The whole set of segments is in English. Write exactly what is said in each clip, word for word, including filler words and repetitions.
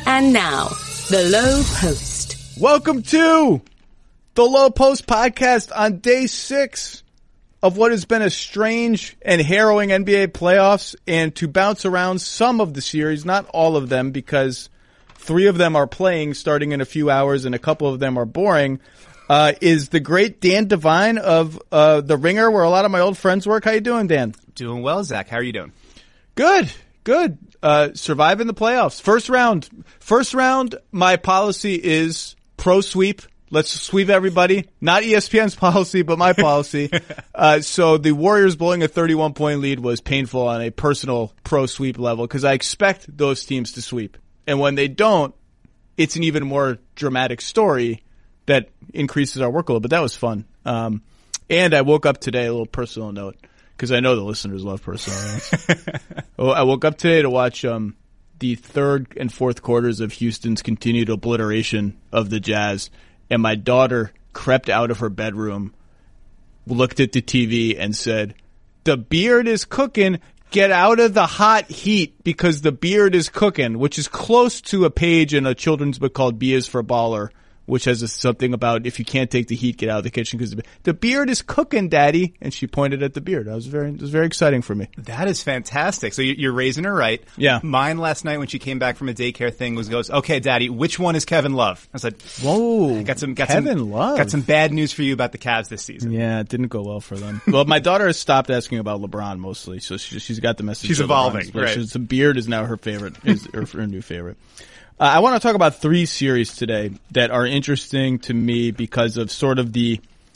And now, The Low Post. Welcome to The Low Post podcast on day six of what has been a strange and harrowing N B A playoffs, and to bounce around some of the series, not all of them, because three of them are playing starting in a few hours and a couple of them are boring, uh, is the great Dan Devine of uh, The Ringer, where a lot of my old friends work. How you doing, Dan? Doing well, Zach. How are you doing? Good, good. Uh, surviving the playoffs. First round. First round, my policy is pro sweep. Let's sweep everybody. Not E S P N's policy, but my policy. uh, so the Warriors blowing a thirty-one point lead was painful on a personal pro sweep level because I expect those teams to sweep. And when they don't, it's an even more dramatic story that increases our workload. But that was fun. Um, and I woke up today, a little personal note, because I know the listeners love personal notes. I woke up today to watch um, the third and fourth quarters of Houston's continued obliteration of the Jazz. And my daughter crept out of her bedroom, looked at the T V, and said, "The beard is cooking. Get out of the hot heat because the beard is cooking," which is close to a page in a children's book called B is for Baller, which has a, something about if you can't take the heat, get out of the kitchen because the, the beard is cooking, Daddy. And she pointed at the beard. I was very, it was very exciting for me. That is fantastic. So you're raising her right. Yeah. Mine last night when she came back from a daycare thing was goes, "Okay, Daddy, which one is Kevin Love?" I said, "Whoa, got some got Kevin some, Love. Got some bad news for you about the Cavs this season." Yeah, it didn't go well for them. Well, my daughter has stopped asking about LeBron mostly, so she, she's got the message. She's evolving, right? She's, the beard is now her favorite, is her, her new favorite. Uh, I want to talk about three series today that are interesting to me because of sort of the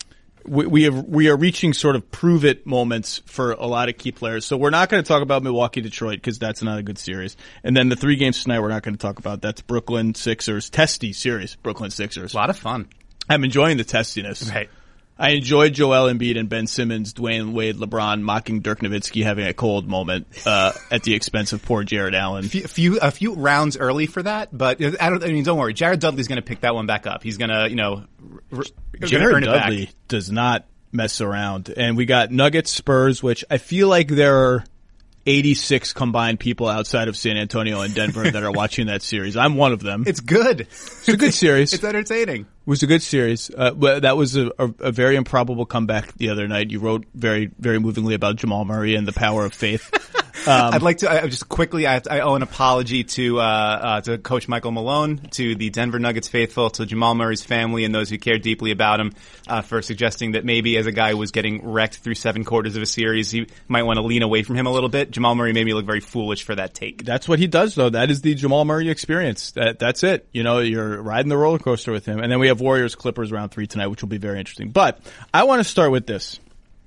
we, we have we are reaching sort of prove it moments for a lot of key players. So we're not going to talk about Milwaukee Detroit because that's not a good series. And then the three games tonight we're not going to talk about. That's Brooklyn Sixers testy series. Brooklyn Sixers. A lot of fun. I'm enjoying the testiness. Right. I enjoyed Joel Embiid and Ben Simmons, Dwayne Wade, LeBron mocking Dirk Nowitzki having a cold moment uh at the expense of poor Jared Allen. A few, a few, a few rounds early for that, but I don't. I mean, don't worry. Jared Dudley's going to pick that one back up. He's going to, you know, r- Jared earn it Dudley back. does not mess around. And we got Nuggets Spurs, which I feel like there are eighty-six combined people outside of San Antonio and Denver that are watching that series. I'm one of them. It's good. It's a good series. It's entertaining. It was a good series. Uh, but that was a, a, a very improbable comeback the other night. You wrote very, very movingly about Jamal Murray and the power of faith. Um, I'd like to I, just quickly. I, I owe an apology to uh, uh, to Coach Michael Malone, to the Denver Nuggets faithful, to Jamal Murray's family, and those who care deeply about him, uh, for suggesting that maybe as a guy who was getting wrecked through seven quarters of a series, he might want to lean away from him a little bit. Jamal Murray made me look very foolish for that take. That's what he does, though. That is the Jamal Murray experience. That that's it. You know, you're riding the roller coaster with him, and then we have Warriors Clippers round three tonight, which will be very interesting. But I want to start with this.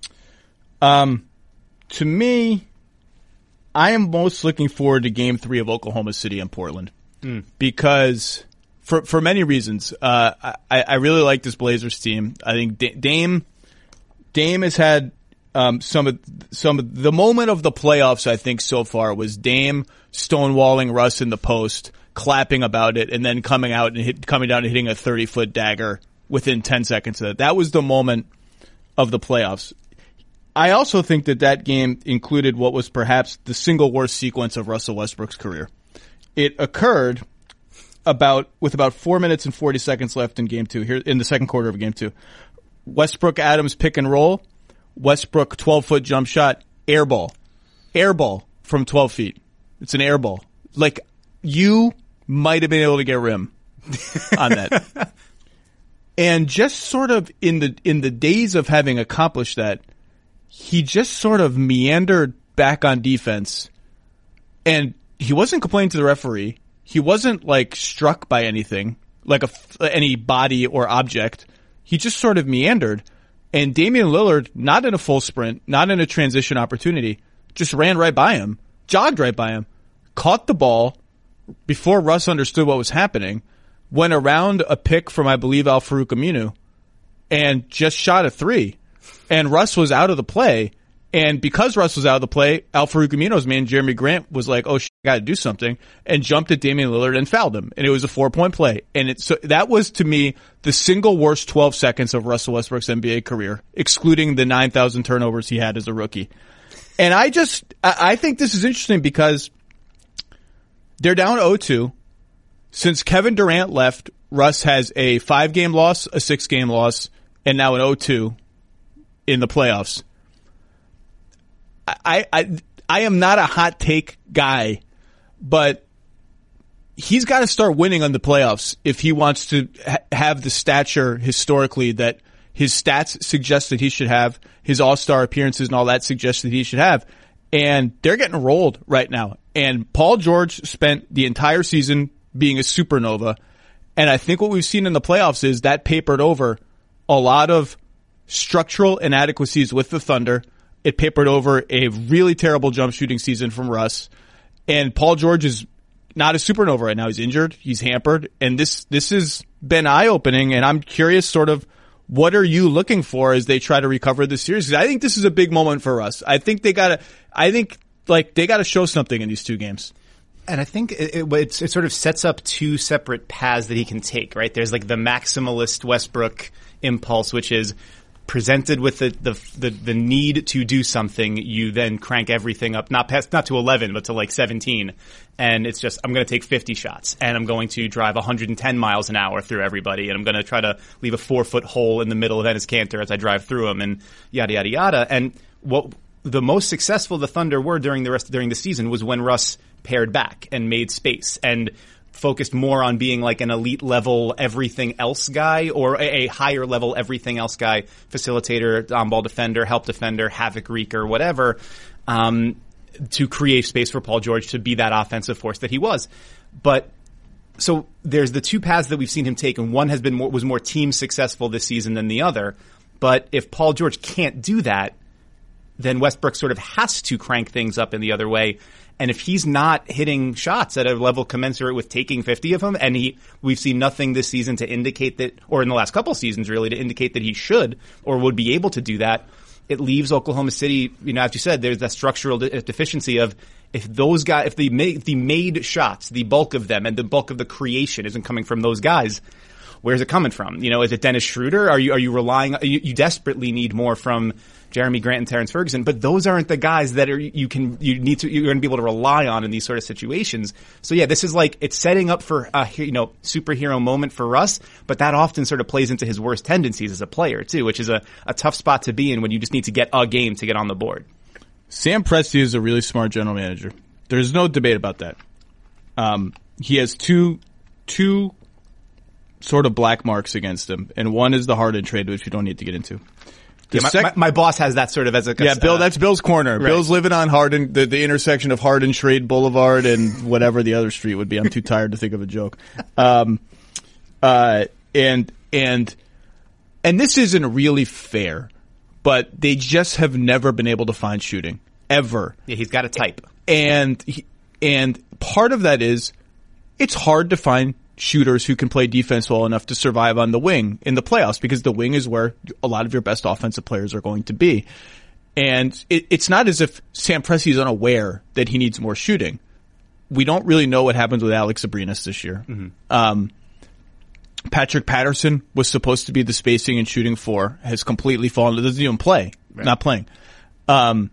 Um, to me, I am most looking forward to Game Three of Oklahoma City and Portland mm. because, for for many reasons, uh, I, I really like this Blazers team. I think Dame Dame has had um, some of some of the moment of the playoffs. I think so far was Dame stonewalling Russ in the post, clapping about it, and then coming out and hit, coming down and hitting a thirty foot dagger within ten seconds of that. That was the moment of the playoffs. I also think that that game included what was perhaps the single worst sequence of Russell Westbrook's career. It occurred about with about four minutes and forty seconds left in game two, here in the second quarter of game two. Westbrook Adams pick and roll. Westbrook twelve foot jump shot, air ball. Air ball from twelve feet. It's an air ball. Like, you might have been able to get rim on that. And just sort of in the in the days of having accomplished that, he just sort of meandered back on defense, and he wasn't complaining to the referee. He wasn't like struck by anything, like a, any body or object. He just sort of meandered, and Damian Lillard, not in a full sprint, not in a transition opportunity, just ran right by him, jogged right by him, caught the ball before Russ understood what was happening, went around a pick from, I believe, Al-Farouq Aminu, and just shot a three. And Russ was out of the play. And because Russ was out of the play, Al-Farouq Amino's man, Jeremy Grant, was like, oh, shit, I got to do something, and jumped at Damian Lillard and fouled him. And it was a four-point play. And it, so that was, to me, the single worst twelve seconds of Russell Westbrook's N B A career, excluding the nine thousand turnovers he had as a rookie. And I just, I think this is interesting because they're down oh two. Since Kevin Durant left, Russ has a five-game loss, a six-game loss, and now an oh two in the playoffs. I, I, I am not a hot take guy, but he's got to start winning on the playoffs if he wants to ha- have the stature historically that his stats suggest that he should have, his all-star appearances and all that suggests that he should have. And they're getting rolled right now. And Paul George spent the entire season being a supernova. And I think what we've seen in the playoffs is that papered over a lot of structural inadequacies with the Thunder. It papered over a really terrible jump shooting season from Russ. And Paul George is not a supernova right now. He's injured. He's hampered. And this, this has been eye-opening. And I'm curious sort of what are you looking for as they try to recover this series? Because I think this is a big moment for Russ. I think they gotta, I think like they gotta show something in these two games. And I think it, it, it, it sort of sets up two separate paths that he can take, right? There's like the maximalist Westbrook impulse, which is presented with the, the, the, the need to do something, you then crank everything up, not past, not to eleven, but to like seventeen. And it's just, I'm going to take fifty shots and I'm going to drive one hundred ten miles an hour through everybody. And I'm going to try to leave a four foot hole in the middle of Enes Kanter as I drive through them and yada, yada, yada. And what the most successful the Thunder were during the rest, during the season was when Russ paired back and made space and focused more on being like an elite level everything else guy or a, a higher level everything else guy, facilitator, on-ball defender, help defender, havoc wreaker, whatever, um, to create space for Paul George to be that offensive force that he was. But so there's the two paths that we've seen him take, and one has been more, was more team successful this season than the other. But if Paul George can't do that, then Westbrook sort of has to crank things up in the other way. And if he's not hitting shots at a level commensurate with taking fifty of them, and he, we've seen nothing this season to indicate that, or in the last couple of seasons really, to indicate that he should or would be able to do that, it leaves Oklahoma City, you know, as you said, there's that structural de- deficiency of if those guys, if the made, the made shots, the bulk of them, and the bulk of the creation isn't coming from those guys, where's it coming from? You know, is it Dennis Schroeder? Are you, are you relying, you, you desperately need more from Jeremy Grant and Terrence Ferguson, but those aren't the guys that are, you can, you need to, you're going to be able to rely on in these sort of situations. So yeah, this is like, it's setting up for a, you know, superhero moment for Russ, but that often sort of plays into his worst tendencies as a player too, which is a, a tough spot to be in when you just need to get a game to get on the board. Sam Presti is a really smart general manager. There's no debate about that. Um, he has two, two sort of black marks against him, and one is the Harden trade, which we don't need to get into. Yeah, my, sec- my, my boss has that sort of as a yeah. Bill, uh, that's Bill's corner. Right. Bill's living on Harden, the, the intersection of Harden Trade Boulevard and whatever the other street would be. I'm too tired to think of a joke. Um, uh, and and and this isn't really fair, but they just have never been able to find shooting ever. Yeah, he's got a type, and he, and part of that is it's hard to find shooters who can play defense well enough to survive on the wing in the playoffs, because the wing is where a lot of your best offensive players are going to be. And it, it's not as if Sam Presti is unaware that he needs more shooting. We don't really know what happens with Alex Abrinas this year. Mm-hmm. Um, Patrick Patterson was supposed to be the spacing and shooting four, has completely fallen. Doesn't even play, right. Not playing. Um,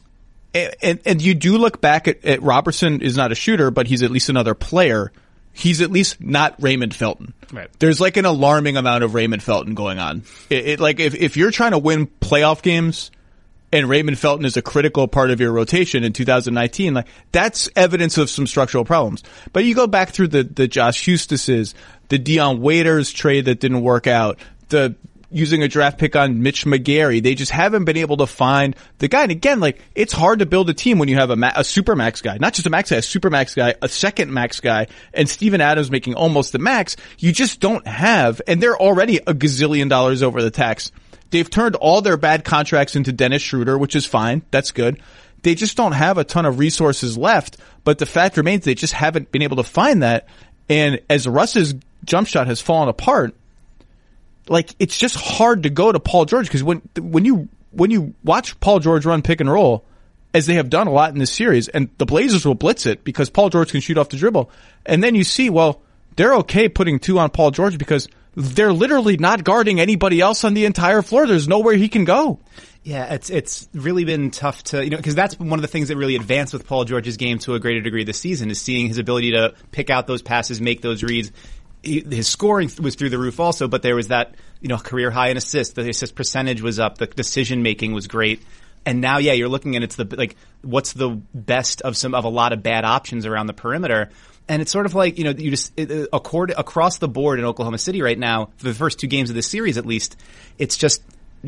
and, and, and you do look back at, at Robertson is not a shooter, but he's at least another player. He's at least not Raymond Felton. Right. There's like an alarming amount of Raymond Felton going on. It, it, like if, if you're trying to win playoff games and Raymond Felton is a critical part of your rotation in two thousand nineteen, like that's evidence of some structural problems. But you go back through the, the Josh Hustises, the Dion Waiters trade that didn't work out, the using a draft pick on Mitch McGary. They just haven't been able to find the guy. And again, like, it's hard to build a team when you have a, ma- a super max guy, not just a max guy, a super max guy, a second max guy, and Steven Adams making almost the max. You just don't have, and they're already a gazillion dollars over the tax. They've turned all their bad contracts into Dennis Schroeder, which is fine. That's good. They just don't have a ton of resources left, but the fact remains they just haven't been able to find that. And as Russ's jump shot has fallen apart, like, it's just hard to go to Paul George, because when when you when you watch Paul George run pick and roll, as they have done a lot in this series, and the Blazers will blitz it because Paul George can shoot off the dribble, and then you see, well, they're okay putting two on Paul George because they're literally not guarding anybody else on the entire floor. There's nowhere he can go. Yeah, it's it's really been tough to, you know, because that's one of the things that really advanced with Paul George's game to a greater degree this season is seeing his ability to pick out those passes, make those reads. He, his scoring was through the roof also, but there was that, you know, career high in assists. The assist percentage was up. The decision making was great. And now, yeah, you're looking at it's the, like, what's the best of some, of a lot of bad options around the perimeter. And it's sort of like, you know, you just, it, accord, across the board in Oklahoma City right now, for the first two games of this series at least, it's just,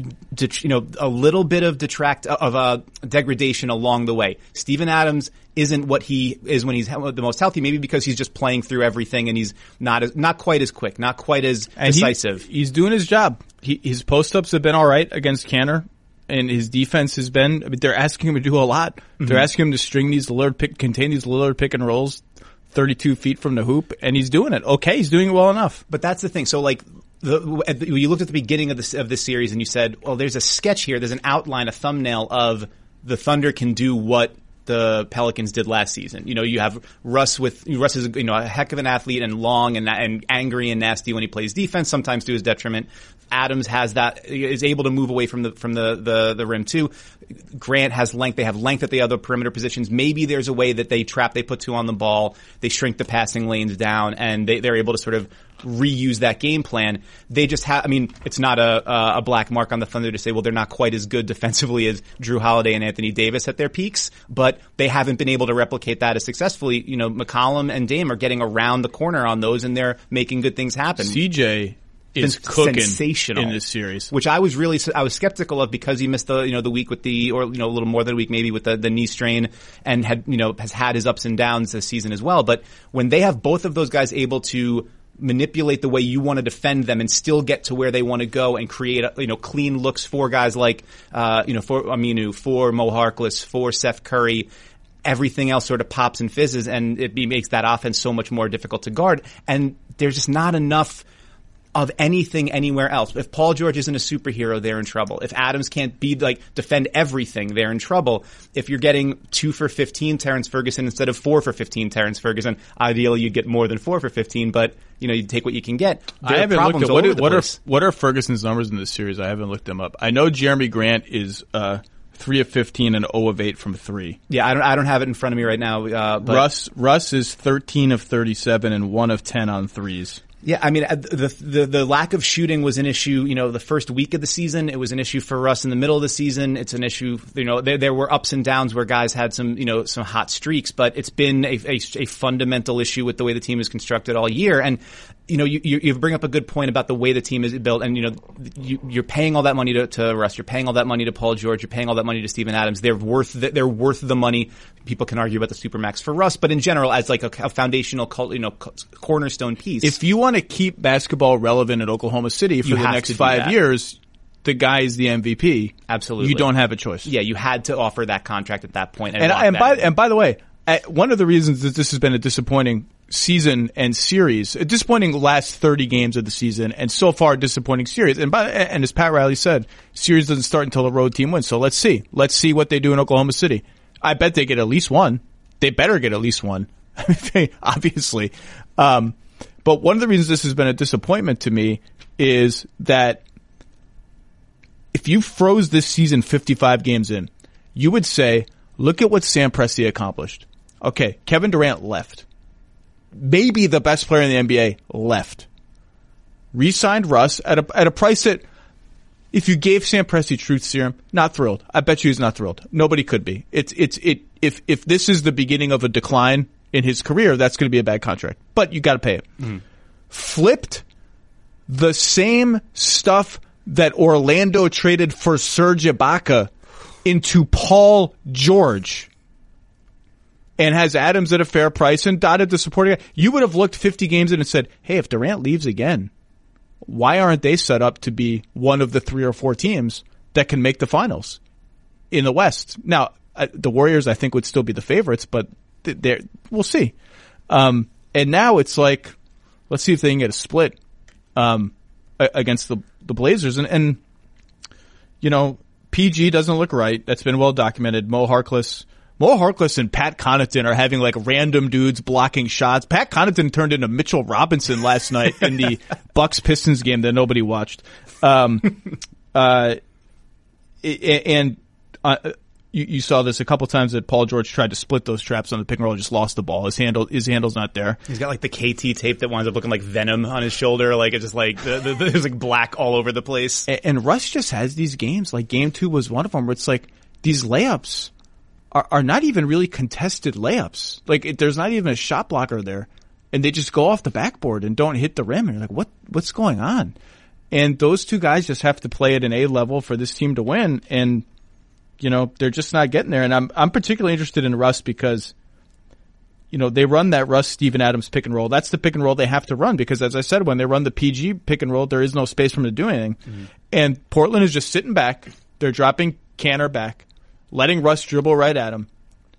you know, a little bit of detract of a degradation along the way. Steven Adams isn't what he is when he's the most healthy, maybe because he's just playing through everything and he's not as, not quite as quick, not quite as and decisive. He, he's doing his job. He, his post-ups have been all right against Kanter, and his defense has been, I mean, they're asking him to do a lot. Mm-hmm. They're asking him to string these Lillard pick, contain these Lillard pick and rolls thirty-two feet from the hoop, and he's doing it. Okay, he's doing it well enough. But that's the thing. So, like, The, you looked at the beginning of this of this series and you said, well, there's a sketch here, there's an outline, a thumbnail of the Thunder can do what the Pelicans did last season. You know, you have Russ with Russ is you know a heck of an athlete and long and and angry and nasty when he plays defense, sometimes to his detriment. Adams has that, is able to move away from the from the, the, the rim too. Grant has length. They have length at the other perimeter positions. Maybe there's a way that they trap, they put two on the ball, they shrink the passing lanes down, and they, they're able to sort of reuse that game plan. They just have, I mean, it's not a, a black mark on the Thunder to say, well, they're not quite as good defensively as Drew Holiday and Anthony Davis at their peaks, but they haven't been able to replicate that as successfully. You know, McCollum and Dame are getting around the corner on those and they're making good things happen. C J is cooking sensational in this series, which I was really I was skeptical of because he missed the you know the week with the or you know a little more than a week maybe with the, the knee strain and had you know has had his ups and downs this season as well. But when they have both of those guys able to manipulate the way you want to defend them and still get to where they want to go and create you know clean looks for guys like uh, you know for Aminu, for Mo Harkless, for Seth Curry. Everything else sort of pops and fizzes, and it makes that offense so much more difficult to guard. And there's just not enough of anything anywhere else. If Paul George isn't a superhero, they're in trouble. If Adams can't be like defend everything, they're in trouble. If you're getting two for fifteen Terrence Ferguson instead of four for fifteen Terrence Ferguson, ideally you'd get more than four for fifteen, but you know you take what you can get. There I haven't looked at what, are, what are place. what are Ferguson's numbers in this series. I haven't looked them up. I know Jeremy Grant is uh, three of fifteen and zero of eight from three. Yeah, I don't I don't have it in front of me right now. Uh, but Russ Russ is thirteen of thirty-seven and one of ten on threes. Yeah, I mean, the, the the lack of shooting was an issue, you know, the first week of the season. It was an issue for Russ in the middle of the season. It's an issue, you know, there, there were ups and downs where guys had some, you know, some hot streaks, but it's been a, a, a fundamental issue with the way the team is constructed all year. And, you know, you, you bring up a good point about the way the team is built. And, you know, you, you're paying all that money to, to Russ. You're paying all that money to Paul George. You're paying all that money to Steven Adams. They're worth the, they're worth the money. People can argue about the supermax for Russ, but in general, as like a, a foundational, you know, cornerstone piece. If you want to keep basketball relevant at Oklahoma City for you the have next to do five that. years, the guy is the M V P. Absolutely. You don't have a choice. Yeah, you had to offer that contract at that point. And, And, lock and that by in. and by the way, uh, one of the reasons that this has been a disappointing season and series, a disappointing last thirty games of the season, and so far a disappointing series. And by and as Pat Riley said, series doesn't start until the road team wins. So let's see, let's see what they do in Oklahoma City. I bet they get at least one. They better get at least one, obviously. Um, but one of the reasons this has been a disappointment to me is that if you froze this season fifty-five games in, you would say, look at what Sam Presti accomplished. Okay, Kevin Durant left. Maybe the best player in the N B A left. Re-signed Russ at a, at a price that, if you gave Sam Presti truth serum, not thrilled. I bet you he's not thrilled. Nobody could be. It's, it's, it, if, if this is the beginning of a decline in his career, that's going to be a bad contract. But you got to pay it. Mm-hmm. Flipped the same stuff that Orlando traded for Serge Ibaka into Paul George and has Adams at a fair price and dotted the supporting guy. You would have looked fifty games in and said, hey, if Durant leaves again, why aren't they set up to be one of the three or four teams that can make the finals in the West? Now, uh, the Warriors, I think, would still be the favorites, but they're, we'll see. Um, and now it's like, let's see if they can get a split um, against the, the Blazers. And, and, you know, P G doesn't look right. That's been well documented. Mo Harkless. Mo Harkless and Pat Connaughton are having like random dudes blocking shots. Pat Connaughton turned into Mitchell Robinson last night in the Bucks Pistons game that nobody watched. Um, uh, and uh, you, you saw this a couple times that Paul George tried to split those traps on the pick and roll, just lost the ball. His handle, his handle's not there. He's got like the K T tape that winds up looking like venom on his shoulder. Like it's just like the, the, the, there's like black all over the place. And, and Russ just has these games. Like game two was one of them where it's like these layups are, are not even really contested layups. Like it, there's not even a shot blocker there, and they just go off the backboard and don't hit the rim. And you're like, what what's going on? And those two guys just have to play at an A level for this team to win. And, you know, they're just not getting there. And I'm, I'm particularly interested in Russ because, you know, they run that Russ Steven Adams pick and roll. That's the pick and roll they have to run because, as I said, when they run the P G pick and roll, there is no space for them to do anything. Mm-hmm. And Portland is just sitting back. They're dropping Kanter back, letting Russ dribble right at him,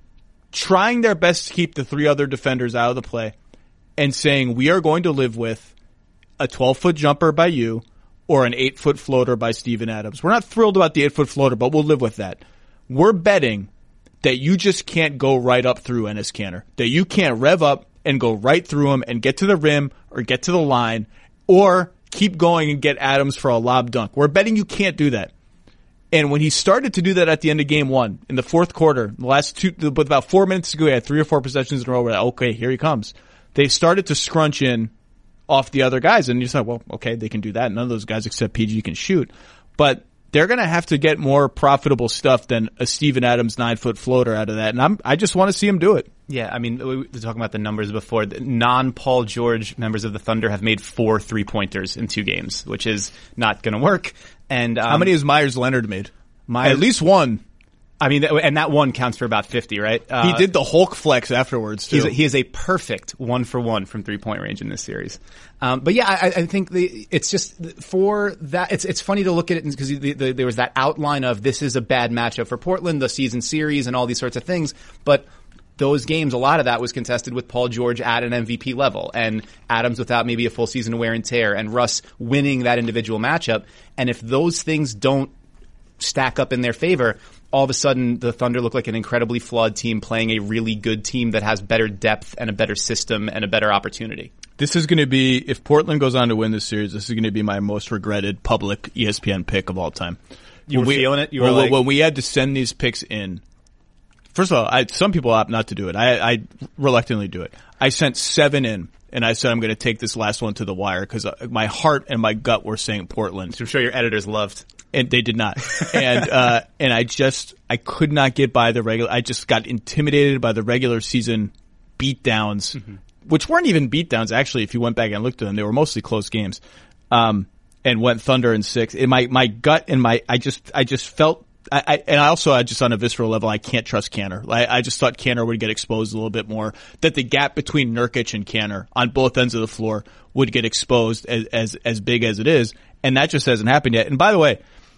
trying their best to keep the three other defenders out of the play, and saying, we are going to live with a twelve-foot jumper by you, or an eight-foot floater by Steven Adams. We're not thrilled about the eight-foot floater, but we'll live with that. We're betting that you just can't go right up through Enes Kanter, that you can't rev up and go right through him and get to the rim or get to the line or keep going and get Adams for a lob dunk. We're betting you can't do that. And when he started to do that at the end of game one, in the fourth quarter, the last two, with about four minutes to go, he had three or four possessions in a row where, okay, here he comes. They started to scrunch in off the other guys, and you thought, well, okay, they can do that. None of those guys except P G can shoot. But they're going to have to get more profitable stuff than a Steven Adams nine-foot floater out of that, and I'm, I just want to see him do it. Yeah, I mean, we were talking about the numbers before. The non-Paul George members of the Thunder have made four three-pointers in two games, which is not going to work. And um, how many has Myers Leonard made? Myers, At least one. I mean, and that one counts for about fifty, right? Uh, he did the Hulk flex afterwards, too. He's a, he is a perfect one for one from three-point range in this series. Um, but yeah, I, I think the, it's just for that. It's it's funny to look at it because the, the, there was that outline of this is a bad matchup for Portland, the season series, and all these sorts of things. But those games, a lot of that was contested with Paul George at an M V P level, and Adams without maybe a full season of wear and tear, and Russ winning that individual matchup. And if those things don't stack up in their favor, all of a sudden the Thunder look like an incredibly flawed team playing a really good team that has better depth and a better system and a better opportunity. This is going to be, if Portland goes on to win this series, this is going to be my most regretted public E S P N pick of all time. You when were we, feeling it? You were well, like, when we had to send these picks in, first of all, I, some people opt not to do it. I, I reluctantly do it. I sent seven in, and I said I'm going to take this last one to the wire because my heart and my gut were saying Portland. I'm sure your editors loved. And they did not. And, uh, and I just, I could not get by the regular, I just got intimidated by the regular season beatdowns, mm-hmm. which weren't even beatdowns, actually, if you went back and looked at them. They were mostly close games. Um, and went Thunder in six. And my, my gut and my, I just, I just felt, I, I and I also, I just on a visceral level, I can't trust Kanter. I, I just thought Kanter would get exposed a little bit more, that the gap between Nurkic and Kanter on both ends of the floor would get exposed as, as, as big as it is. And that just hasn't happened yet. And by the way,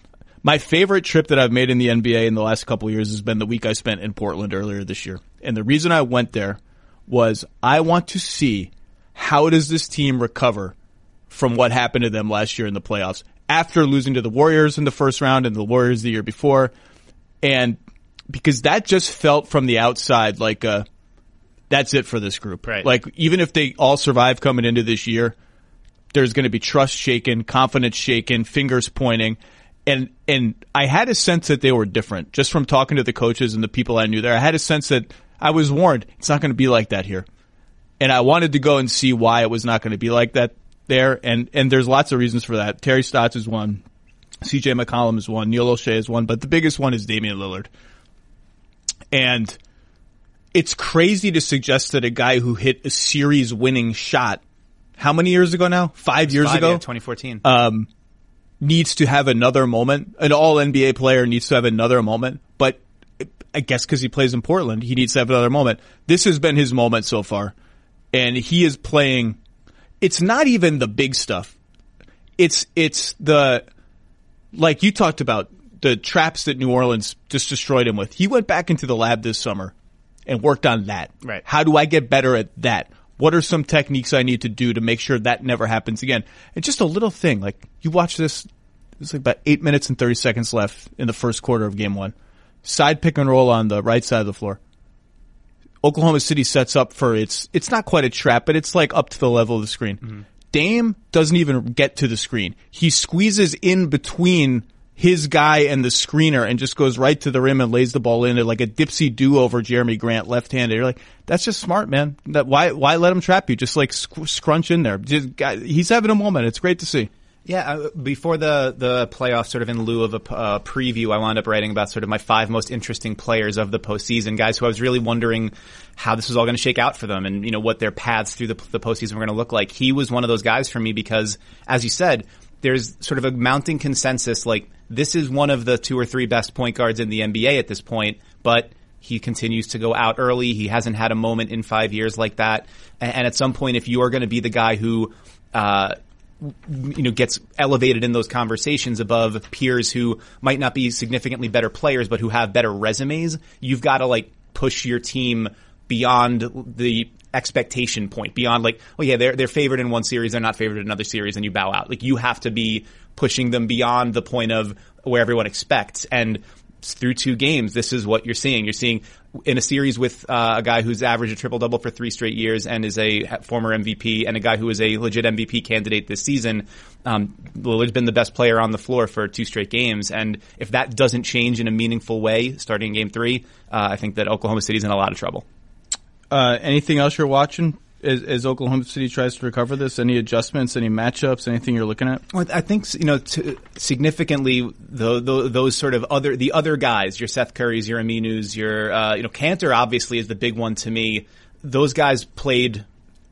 my favorite trip that I've made in the N B A in the last couple of years has been the week I spent in Portland earlier this year. And the reason I went there was I want to see how does this team recover from what happened to them last year in the playoffs after losing to the Warriors in the first round and the Warriors the year before. And because that just felt from the outside like uh that's it for this group. Right. Like even if they all survive coming into this year, there's going to be trust shaken, confidence shaken, fingers pointing. And, and I had a sense that they were different just from talking to the coaches and the people I knew there. I had a sense that I was warned it's not going to be like that here. And I wanted to go and see why it was not going to be like that there. And, and there's lots of reasons for that. Terry Stotts is one. C J McCollum is one. Neil O'Shea is one. But the biggest one is Damian Lillard. And it's crazy to suggest that a guy who hit a series winning shot how many years ago now? Five years five, ago? Yeah, twenty fourteen. Um, needs to have another moment. An all N B A player needs to have another moment, but I guess because he plays in Portland, he needs to have another moment. This has been his moment so far, and he is playing. It's not even the big stuff. It's it's the, like you talked about, the traps that New Orleans just destroyed him with. He went back into the lab this summer and worked on that. Right. How do I get better at that? What are some techniques I need to do to make sure that never happens again? It's just a little thing. Like, you watch this, there's like about eight minutes and thirty seconds left in the first quarter of game one. Side pick and roll on the right side of the floor. Oklahoma City sets up for its, it's not quite a trap, but it's like up to the level of the screen. Mm-hmm. Dame doesn't even get to the screen. He squeezes in between his guy and the screener and just goes right to the rim and lays the ball in it like a dipsy do over Jeremy Grant left-handed. You're like, that's just smart, man. That, why, why let him trap you? Just like sc- scrunch in there. Just, he's having a moment. It's great to see. Yeah, uh, before the, the playoffs, sort of in lieu of a uh, preview, I wound up writing about sort of my five most interesting players of the postseason, guys who I was really wondering how this was all going to shake out for them and, you know, what their paths through the, the postseason were going to look like. He was one of those guys for me because, as you said, there's sort of a mounting consensus, like, this is one of the two or three best point guards in the N B A at this point, but he continues to go out early. He hasn't had a moment in five years like that. And, and at some point, if you are going to be the guy who, uh, you know, gets elevated in those conversations above peers who might not be significantly better players, but who have better resumes, you've got to, like, push your team beyond the expectation point, beyond like, oh yeah, they're, they're favored in one series, they're not favored in another series, and you bow out. Like, you have to be pushing them beyond the point of where everyone expects. And through two games, this is what you're seeing. You're seeing in a series with uh, a guy who's averaged a triple-double for three straight years and is a former M V P, and a guy who is a legit M V P candidate this season. Um, Lillard's been the best player on the floor for two straight games, and if that doesn't change in a meaningful way starting game three, uh, I think that Oklahoma City's in a lot of trouble. Uh, anything else you're watching as, as Oklahoma City tries to recover this? Any adjustments, any matchups, anything you're looking at? Well, I think, you know, to, significantly, the, the, those sort of other, the other guys, your Seth Currys, your Aminus, your, uh, you know, Kanter obviously is the big one to me. Those guys played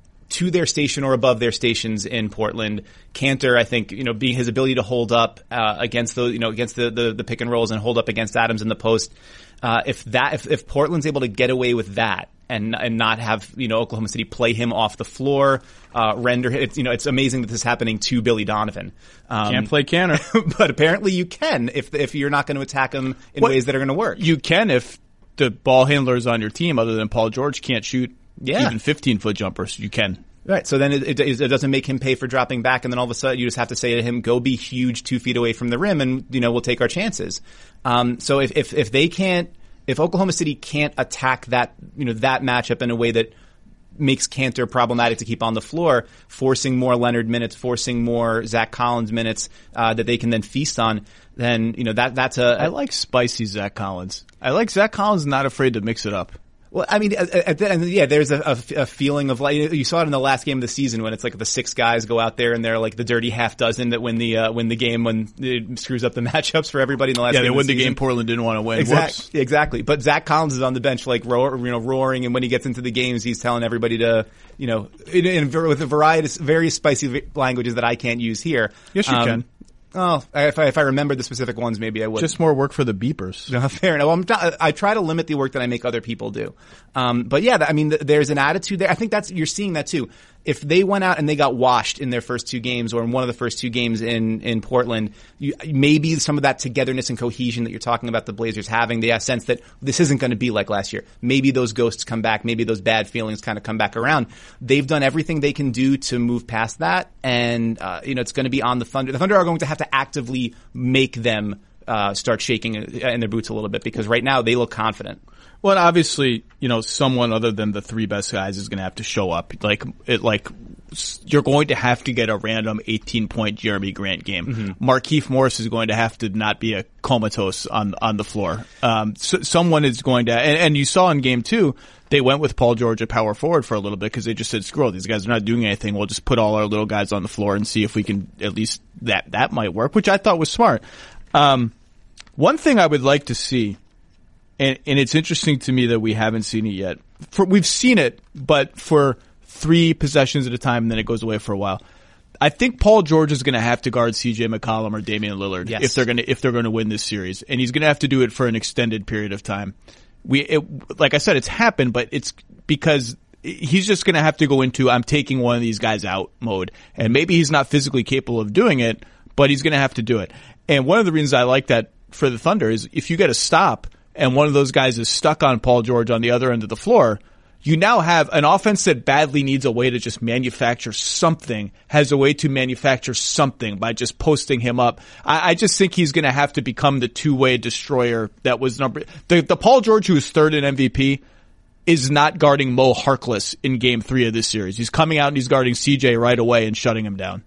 to their station or above their stations in Portland. Kanter, I think, you know, being his ability to hold up, uh, against those, you know, against the, the, the pick and rolls and hold up against Adams in the post. Uh, if that, if, if Portland's able to get away with that, and and not have, you know, Oklahoma City play him off the floor, uh, render it, you know, it's amazing that this is happening to Billy Donovan. Um, Can't play Kanter. But apparently you can if if you're not going to attack him in what, ways that are going to work. You can if the ball handlers on your team, other than Paul George, can't shoot yeah. even fifteen-foot jumpers. You can. Right. So then it, it, it doesn't make him pay for dropping back, and then all of a sudden you just have to say to him, go be huge two feet away from the rim, and, you know, we'll take our chances. Um, so if, if, if they can't, if Oklahoma City can't attack that, you know, that matchup in a way that makes Kanter problematic to keep on the floor, forcing more Leonard minutes, forcing more Zach Collins minutes, uh, that they can then feast on, then, you know, that, that's a, I like spicy Zach Collins. I like Zach Collins not afraid to mix it up. Well, I mean, at, at the, and yeah, there's a, a, a feeling of like, you saw it in the last game of the season when it's like the six guys go out there and they're like the dirty half dozen that win the, uh, win the game when it screws up the matchups for everybody in the last yeah, game. Yeah, they win the, the game Portland didn't want to win. Exactly. Exactly. But Zach Collins is on the bench like roar, you know, roaring, and when he gets into the games, he's telling everybody to, you know, in, in, with a variety of various spicy languages that I can't use here. Yes, you um, can. Oh, if I, if I remembered the specific ones, maybe I would. Just more work for the beepers. No, fair enough. Well, I'm, I try to limit the work that I make other people do. Um, but yeah, I mean, there's an attitude there. I think that's, you're seeing that too. If they went out and they got washed in their first two games or in one of the first two games in, in Portland, you, maybe some of that togetherness and cohesion that you're talking about the Blazers having, the sense that this isn't going to be like last year. Maybe those ghosts come back. Maybe those bad feelings kind of come back around. They've done everything they can do to move past that. And, uh, you know, it's going to be on the Thunder. The Thunder are going to have to actively make them, uh, start shaking in their boots a little bit, because right now they look confident. Well, obviously, you know, someone other than the three best guys is going to have to show up. Like, it, like, you're going to have to get a random eighteen-point Jeremy Grant game. Mm-hmm. Markieff Morris is going to have to not be a comatose on on the floor. Um, so, someone is going to, and, and you saw in game two, they went with Paul George at power forward for a little bit because they just said, screw it, these guys are not doing anything. We'll just put all our little guys on the floor and see if we can at least that that might work, which I thought was smart. Um, one thing I would like to see. And, and it's interesting to me that we haven't seen it yet. For, we've seen it, but for three possessions at a time, and then it goes away for a while. I think Paul George is going to have to guard C J McCollum or Damian Lillard yes. if they're going to if they're going to win this series, and he's going to have to do it for an extended period of time. We, it, like I said, it's happened, but it's because he's just going to have to go into I'm taking one of these guys out mode, and maybe he's not physically capable of doing it, but he's going to have to do it. And one of the reasons I like that for the Thunder is if you get a stop. And one of those guys is stuck on Paul George on the other end of the floor, you now have an offense that badly needs a way to just manufacture something, has a way to manufacture something by just posting him up. I, I just think he's going to have to become the two-way destroyer that was number the, the Paul George who is third in M V P is not guarding Mo Harkless in game three of this series. He's coming out and he's guarding C J right away and shutting him down.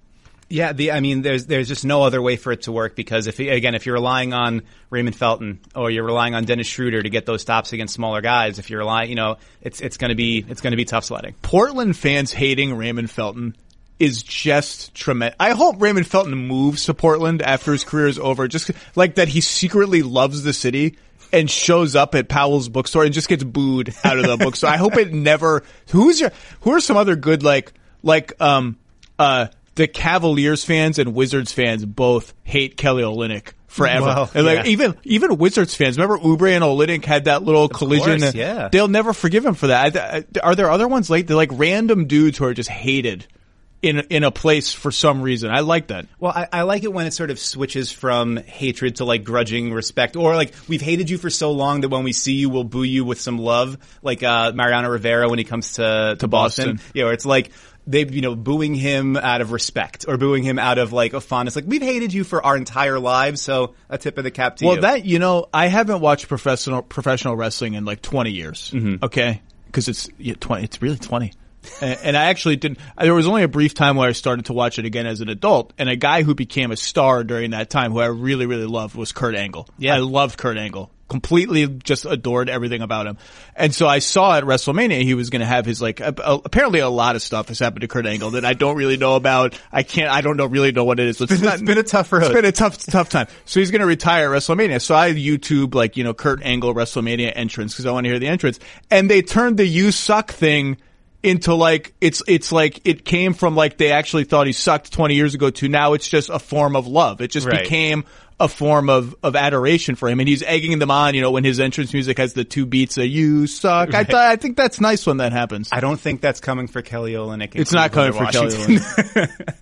Yeah, the I mean, there's there's just no other way for it to work because if again, if you're relying on Raymond Felton or you're relying on Dennis Schroeder to get those stops against smaller guys, if you're relying, you know, it's it's going to be it's going to be tough sledding. Portland fans hating Raymond Felton is just tremendous. I hope Raymond Felton moves to Portland after his career is over, just like that he secretly loves the city and shows up at Powell's bookstore and just gets booed out of the bookstore. I hope it never. Who's your? Who are some other good like like um uh the Cavaliers fans and Wizards fans both hate Kelly Olynyk forever. Well, and like yeah. even even Wizards fans, remember Oubre and Olynyk had that little Of collision. course, yeah. They'll never forgive him for that. I, I, are there other ones like they're like random dudes who are just hated in in a place for some reason? I like that. Well, I, I like it when it sort of switches from hatred to like grudging respect, or like we've hated you for so long that when we see you, we'll boo you with some love, like uh Mariano Rivera when he comes to to Boston. Boston. You know, it's like they, you know, booing him out of respect or booing him out of like a fondness. Like we've hated you for our entire lives, so a tip of the cap to well, you. Well, that you know, I haven't watched professional professional wrestling in like twenty years. Mm-hmm. Okay, because it's yeah, twenty. It's really twenty. and, and I actually didn't. There was only a brief time where I started to watch it again as an adult, and a guy who became a star during that time, who I really, really loved, was Kurt Angle. Yeah, I loved Kurt Angle. Completely just adored everything about him. And so I saw at WrestleMania he was going to have his like, uh, apparently a lot of stuff has happened to Kurt Angle that I don't really know about. I can't, I don't know, really know what it is. It's, it's, been, not, it's been a tough road. It's been a tough, tough time. So he's going to retire at WrestleMania. So I YouTube like, you know, Kurt Angle WrestleMania entrance because I want to hear the entrance. And they turned the "you suck" thing into like, it's, it's like, it came from like they actually thought he sucked twenty years ago to now it's just a form of love. It just right. became a form of, of adoration for him. And he's egging them on, you know, when his entrance music has the two beats that "you suck." Right. I th- I think that's nice when that happens. I don't think that's coming for Kelly Olynyk. It's not coming for Kelly Olynyk.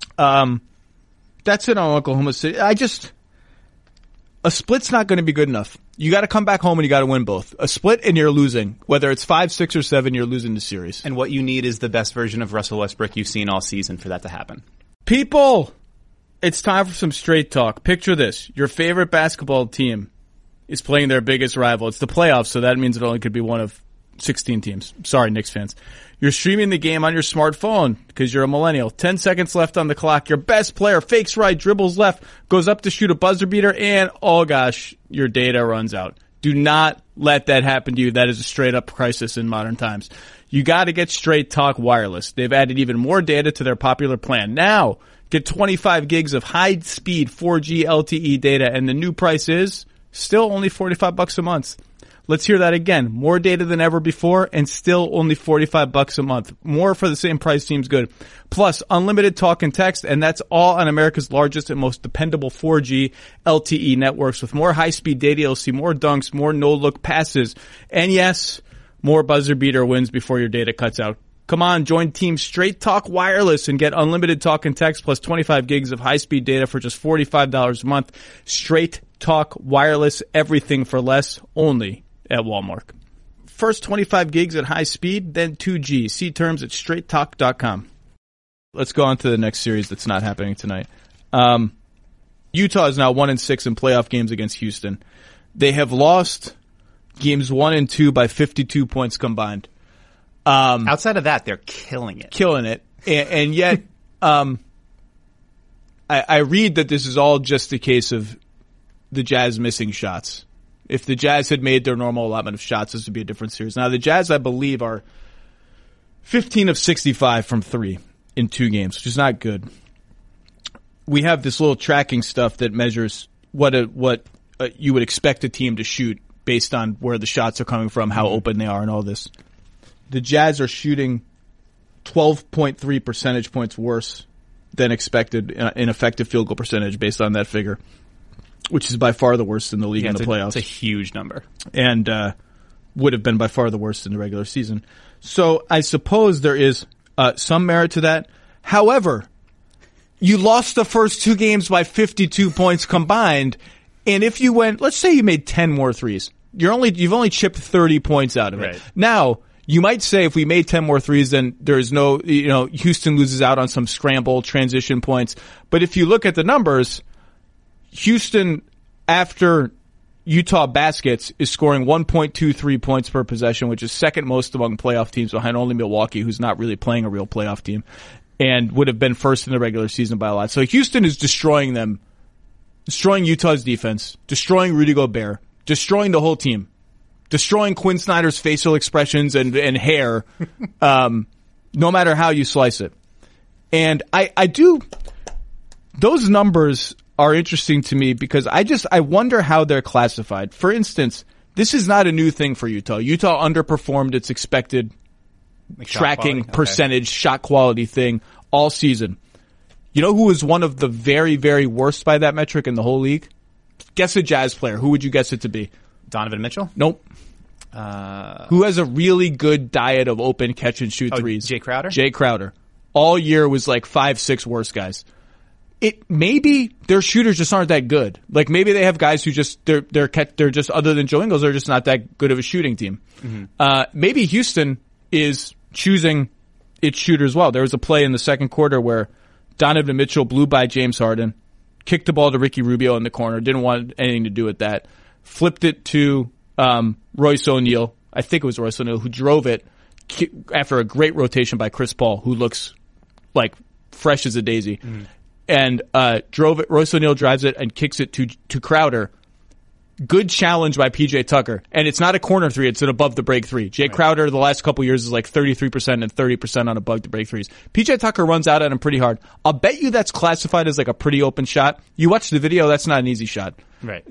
um, that's it on Oklahoma City. I just, a split's not going to be good enough. You got to come back home and you got to win both. A split and you're losing. Whether it's five, six, or seven, you're losing the series. And what you need is the best version of Russell Westbrook you've seen all season for that to happen. People, it's time for some straight talk. Picture this. Your favorite basketball team is playing their biggest rival. It's the playoffs, so that means it only could be one of sixteen teams. Sorry, Knicks fans. You're streaming the game on your smartphone because you're a millennial. Ten seconds left on the clock. Your best player fakes right, dribbles left, goes up to shoot a buzzer beater, and, oh gosh, your data runs out. Do not let that happen to you. That is a straight-up crisis in modern times. You got to get Straight Talk Wireless. They've added even more data to their popular plan. Now, get twenty-five gigs of high-speed four G L T E data, and the new price is still only forty-five bucks a month. Let's hear that again. More data than ever before, and still only forty-five bucks a month. More for the same price seems good. Plus, unlimited talk and text, and that's all on America's largest and most dependable four G L T E networks. With more high-speed data, you'll see more dunks, more no-look passes, and yes, more buzzer beater wins before your data cuts out. Come on, join Team Straight Talk Wireless and get unlimited talk and text plus twenty-five gigs of high-speed data for just forty-five dollars a month. Straight Talk Wireless, everything for less, only at Walmart. First twenty-five gigs at high speed, then two G. See terms at straight talk dot com. Let's go on to the next series that's not happening tonight. Um, Utah is now one and six in playoff games against Houston. They have lost games one and two by fifty-two points combined. Um, Outside of that, they're killing it. Killing it. And, and yet, um, I, I read that this is all just a case of the Jazz missing shots. If the Jazz had made their normal allotment of shots, this would be a different series. Now, the Jazz, I believe, are fifteen of sixty-five from three in two games, which is not good. We have this little tracking stuff that measures what a, what uh, you would expect a team to shoot based on where the shots are coming from, how open they are, and all this. The Jazz are shooting twelve point three percentage points worse than expected in effective field goal percentage based on that figure, which is by far the worst in the league yeah, in the a, playoffs. It's a huge number. And uh, would have been by far the worst in the regular season. So I suppose there is uh, some merit to that. However, you lost the first two games by fifty-two points combined, and if you went, let's say you made ten more threes, you're only you've only chipped thirty points out of it. Right. Now, you might say if we made ten more threes, then there's no, you know, Houston loses out on some scramble transition points. But if you look at the numbers, Houston, after Utah baskets, is scoring one point two three points per possession, which is second most among playoff teams behind only Milwaukee, who's not really playing a real playoff team. and would have been first in the regular season by a lot. So Houston is destroying them, destroying Utah's defense, destroying Rudy Gobert, destroying the whole team, destroying Quinn Snyder's facial expressions and, and hair, um, no matter how you slice it. And I, I do, those numbers are interesting to me because I just, I wonder how they're classified. For instance, this is not a new thing for Utah. Utah underperformed its expected like tracking okay. percentage, shot quality thing all season. You know who was one of the very, very worst by that metric in the whole league? Guess a Jazz player. Who would you guess it to be? Donovan Mitchell? Nope. Uh, Who has a really good diet of open catch and shoot oh, threes? Jay Crowder? Jay Crowder. All year was like five, six worst guys. It maybe their shooters just aren't that good. Like maybe they have guys who just they're they're they're just other than Joe Ingles, they're just not that good of a shooting team. Mm-hmm. Uh, maybe Houston is choosing its shooters well. There was a play in the second quarter where Donovan Mitchell blew by James Harden, kicked the ball to Ricky Rubio in the corner, didn't want anything to do with that, flipped it to um, Royce O'Neal. I think it was Royce O'Neal who drove it after a great rotation by Chris Paul, who looks like fresh as a daisy. Mm-hmm. And uh, drove it. Royce O'Neal drives it and kicks it to to Crowder. Good challenge by P J Tucker. And it's not a corner three, it's an above the break three. Jay right. Crowder the last couple years is like thirty-three percent and thirty percent on above the break threes. P J Tucker runs out at him pretty hard. I'll bet you that's classified as like a pretty open shot. You watch the video, that's not an easy shot. Right.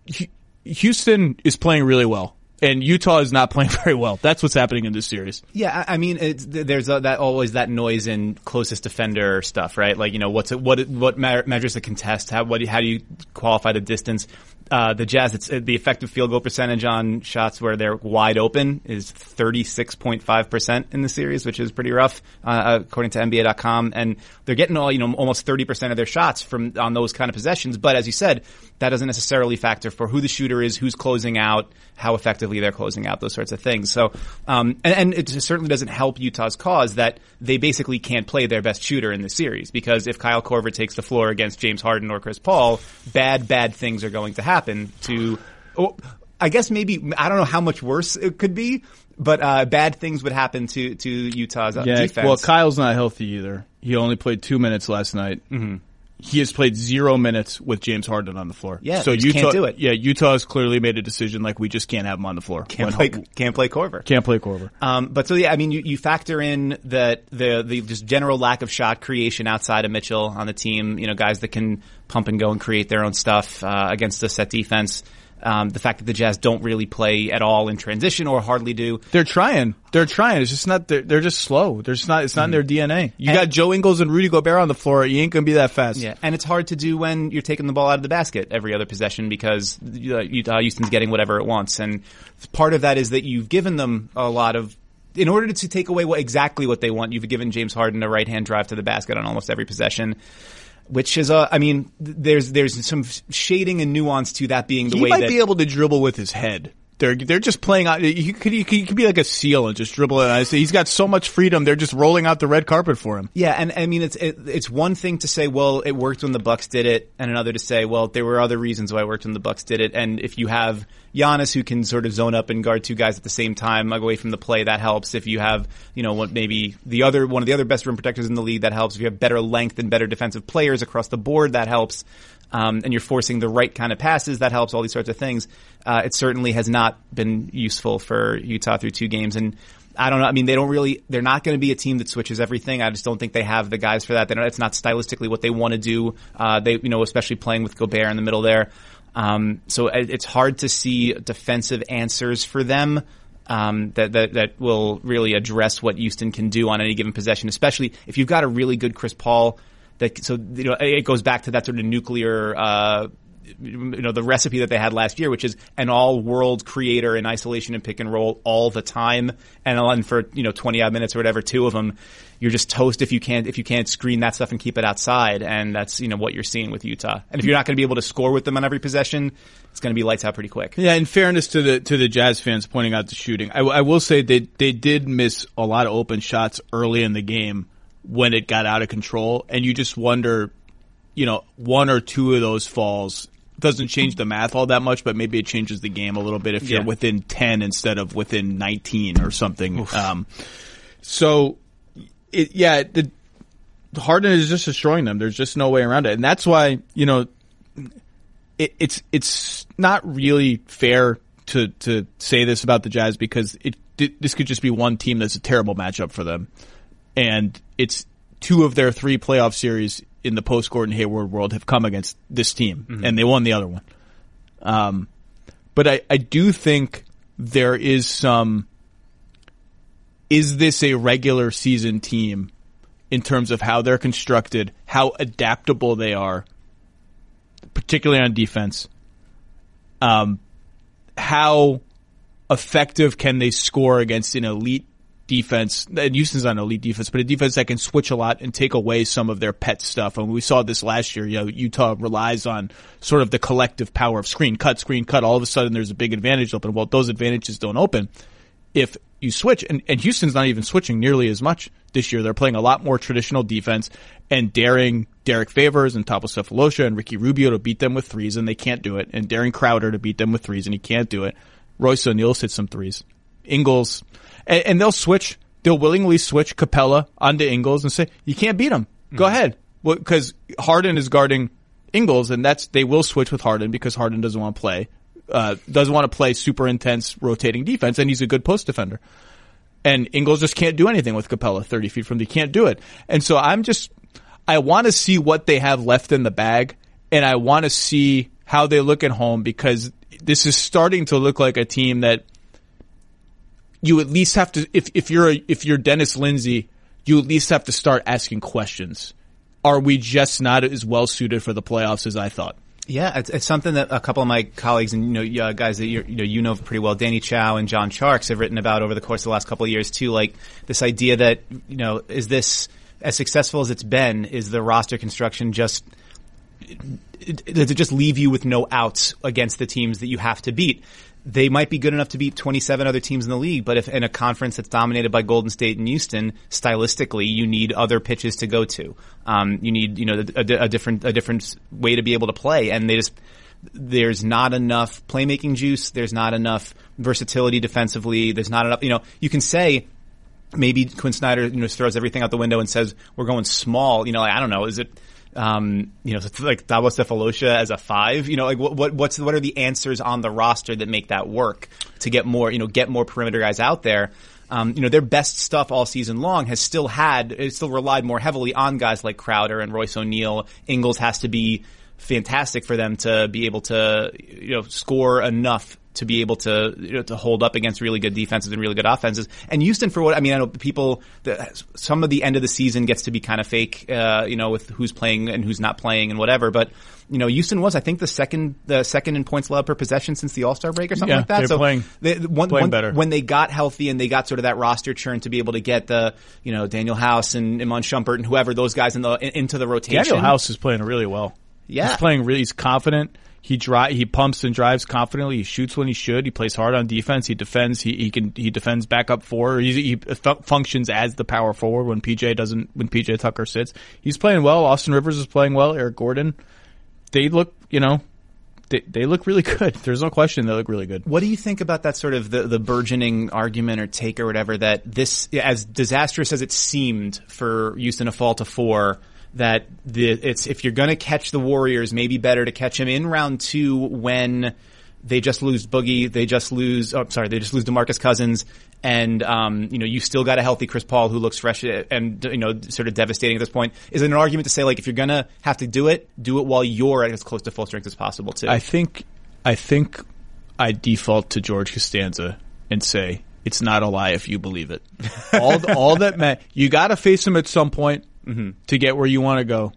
Houston is playing really well. And Utah is not playing very well. That's what's happening in this series. Yeah, I mean, it's, there's a, that always that noise in closest defender stuff, right? Like, you know, what's it, what what measures a contest? How what how do you qualify the distance? Uh, the Jazz, it's the effective field goal percentage on shots where they're wide open is thirty-six point five percent in the series, which is pretty rough, uh, according to N B A dot com. And they're getting all, you know, almost thirty percent of their shots from on those kind of possessions. But as you said, that doesn't necessarily factor for who the shooter is, who's closing out, how effectively they're closing out, those sorts of things. So, um, and, and it certainly doesn't help Utah's cause that they basically can't play their best shooter in the series, because if Kyle Korver takes the floor against James Harden or Chris Paul, bad, bad things are going to happen to, oh, I guess maybe, I don't know how much worse it could be, but, uh, bad things would happen to, to Utah's uh, yeah, defense. Well, Kyle's not healthy either. He only played two minutes last night. Mm-hmm. He has played zero minutes with James Harden on the floor. Yeah, so Utah Utah, can't do it. Yeah, Utah has clearly made a decision like we just can't have him on the floor. Can't play, can't play Korver. Can't play Korver. Um, but so yeah, I mean, you, you factor in that the the just general lack of shot creation outside of Mitchell on the team. You know, guys that can pump and go and create their own stuff uh, against a set defense. Um, the fact that the Jazz don't really play at all in transition or hardly do. They're trying. They're trying. It's just not, they're, they're just slow. They're just not, it's not mm-hmm. in their D N A. You and, got Joe Ingles and Rudy Gobert on the floor. You ain't going to be that fast. Yeah. And it's hard to do when you're taking the ball out of the basket every other possession because uh, Utah, Houston's getting whatever it wants. And part of that is that you've given them a lot of, in order to take away what, exactly what they want, you've given James Harden a right-hand drive to the basket on almost every possession. Which is, uh, I mean, there's there's some shading and nuance to that being the he way that... He might be able to dribble with his head. They're they're just playing out. He could he could, he could be like a seal and just dribble it. I say he's got so much freedom. They're just rolling out the red carpet for him. Yeah, and I mean it's it, it's one thing to say, well, it worked when the Bucks did it, and another to say, well, there were other reasons why it worked when the Bucks did it. And if you have Giannis who can sort of zone up and guard two guys at the same time, away from the play, that helps. If you have, you know, what maybe the other one of the other best rim protectors in the league, that helps. If you have better length and better defensive players across the board, that helps. Um, and you're forcing the right kind of passes, that helps, all these sorts of things. Uh, it certainly has not been useful for Utah through two games. And I don't know, I mean, they don't really, they're not going to be a team that switches everything. I just don't think they have the guys for that. They don't, it's not stylistically what they want to do. Uh, they, you know, especially playing with Gobert in the middle there. Um, so it, it's hard to see defensive answers for them. Um, that, that, that will really address what Houston can do on any given possession, especially if you've got a really good Chris Paul. That, so, you know, it goes back to that sort of nuclear, uh, you know, the recipe that they had last year, which is an all-world creator in isolation and pick and roll all the time. And for, you know, twenty odd minutes or whatever, two of them, you're just toast if you can't, if you can't screen that stuff and keep it outside. And that's, you know, what you're seeing with Utah. And if you're not going to be able to score with them on every possession, it's going to be lights out pretty quick. Yeah, in fairness to the, to the Jazz fans pointing out the shooting, I, I will say they, they did miss a lot of open shots early in the game when it got out of control, and you just wonder, you know, one or two of those falls doesn't change the math all that much, but maybe it changes the game a little bit if yeah. you're within ten instead of within nineteen or something. Um, so, it, yeah, the Harden is just destroying them. There's just no way around it. And that's why, you know, it, it's it's not really fair to to say this about the Jazz because it this could just be one team that's a terrible matchup for them. And it's two of their three playoff series in the post-Gordon Hayward world have come against this team, mm-hmm. and they won the other one. Um, but I, I do think there is some, is this a regular season team in terms of how they're constructed, how adaptable they are, particularly on defense, um, how effective can they score against an elite defense, and Houston's not an elite defense, but a defense that can switch a lot and take away some of their pet stuff. And we saw this last year. You know, Utah relies on sort of the collective power of screen, cut, screen, cut. All of a sudden there's a big advantage open. Well, those advantages don't open if you switch. And, and Houston's not even switching nearly as much this year. They're playing a lot more traditional defense and daring Derek Favors and Thabo Sefolosha and Ricky Rubio to beat them with threes, and they can't do it. And daring Crowder to beat them with threes, and he can't do it. Royce O'Neal's hit some threes. Ingles, and, and they'll switch. They'll willingly switch Capella onto Ingles and say, you can't beat him. Go mm-hmm. ahead. Because well, Harden is guarding Ingles, and that's, they will switch with Harden because Harden doesn't want to play, uh, doesn't want to play super intense rotating defense, and he's a good post defender. And Ingles just can't do anything with Capella thirty feet from the, he can't do it. And so I'm just, I want to see what they have left in the bag, and I want to see how they look at home, because this is starting to look like a team that you at least have to, if, if you're, a, if you're Dennis Lindsey, you at least have to start asking questions. Are we just not as well suited for the playoffs as I thought? Yeah, it's, it's something that a couple of my colleagues and, you know, uh, guys that you're, you know, you know pretty well, Danny Chow and John Sharks, have written about over the course of the last couple of years too, like this idea that, you know, is this, as successful as it's been, is the roster construction just, does it just leave you with no outs against the teams that you have to beat? They might be good enough to beat twenty-seven other teams in the league, but if in a conference that's dominated by Golden State and Houston, stylistically, you need other pitches to go to. Um, you need, you know, a, a different, a different way to be able to play, and they just, there's not enough playmaking juice. There's not enough versatility defensively. There's not enough, you know, you can say, maybe Quinn Snyder, you know, throws everything out the window and says, we're going small. You know, like, I don't know, is it, Um, you know, like Thabo Sefolosha as a five, you know, like what, what, what's, what are the answers on the roster that make that work to get more, you know, get more perimeter guys out there? Um, you know, their best stuff all season long has still had, it still relied more heavily on guys like Crowder and Royce O'Neal. Ingles has to be fantastic for them to be able to, you know, score enough to be able to, you know, to hold up against really good defenses and really good offenses. And Houston, for what, I mean, I know people, the, some of the end of the season gets to be kind of fake, uh, you know, with who's playing and who's not playing and whatever. But, you know, Houston was, I think, the second, the second in points allowed per possession since the All-Star break or something yeah, like that. They're so playing, they, one, playing one, better. When they got healthy and they got sort of that roster churn to be able to get the, you know, Daniel House and Iman Shumpert and whoever, those guys in the, in, into the rotation. Daniel House is playing really well. Yeah. He's playing really, he's confident. He dri- he pumps and drives confidently. He shoots when he should. He plays hard on defense. He defends. He he can he defends back up four. He, he f- functions as the power forward when P J doesn't when P J Tucker sits. He's playing well. Austin Rivers is playing well. Eric Gordon. They look, you know, they they look really good. There's no question they look really good. What do you think about that sort of the the burgeoning argument or take or whatever that this, as disastrous as it seemed for Houston to fall to four, that the, it's, if you're going to catch the Warriors, maybe better to catch them in round two when they just lose Boogie, they just lose, oh, sorry, they just lose DeMarcus Cousins, and, um, you know, you still got a healthy Chris Paul who looks fresh and, you know, sort of devastating at this point. Is it an argument to say, like, if you're going to have to do it, do it while you're at as close to full strength as possible, too? I think, I think I default to George Costanza and say, it's not a lie if you believe it. all, all that meant, you got to face him at some point. Mm-hmm. To get where you want to go.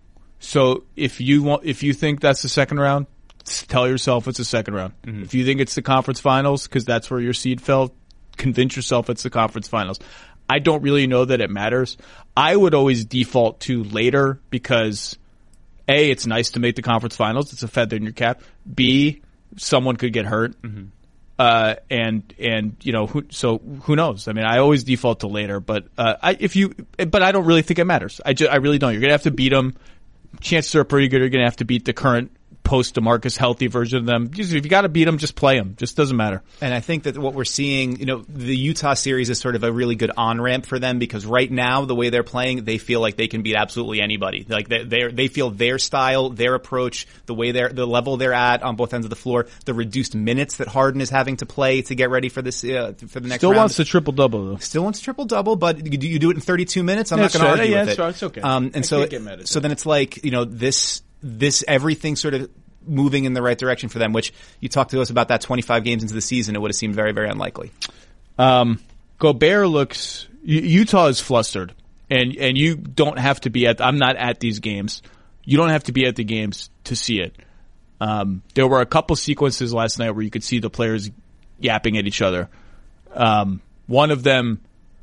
So if you want, if you think that's the second round, tell yourself it's the second round. Mm-hmm. If you think it's the conference finals, because that's where your seed fell, convince yourself it's the conference finals. I don't really know that it matters. I would always default to later because A, it's nice to make the conference finals. It's a feather in your cap. B, someone could get hurt. Mm-hmm. Uh, and, and, you know, who, so who knows? I mean, I always default to later, but, uh, I, if you, but I don't really think it matters. I just, I really don't. You're going to have to beat them. Chances are pretty good you're going to have to beat the current post-DeMarcus healthy version of them. Just, if you got to beat them, just play them. Just doesn't matter. And I think that what we're seeing, you know, the Utah series is sort of a really good on-ramp for them because right now, the way they're playing, they feel like they can beat absolutely anybody. Like they they they feel their style, their approach, the way they're, the level they're at on both ends of the floor, the reduced minutes that Harden is having to play to get ready for this uh, for the next Still round. wants the triple-double, though. Still wants triple-double, but you do, you do it in thirty-two minutes. I'm Yeah, not going to sure. argue Yeah, with it. sure. It's okay. Um, and I so, can't get mad at so that. then it's like, you know, this, this, everything sort of moving in the right direction for them, which you talked to us about that twenty-five games into the season, it would have seemed very, very unlikely. Um, Gobert looks, U- Utah is flustered and, and you don't have to be at, I'm not at these games. You don't have to be at the games to see it. Um, there were a couple sequences last night where you could see the players yapping at each other. Um, one of them,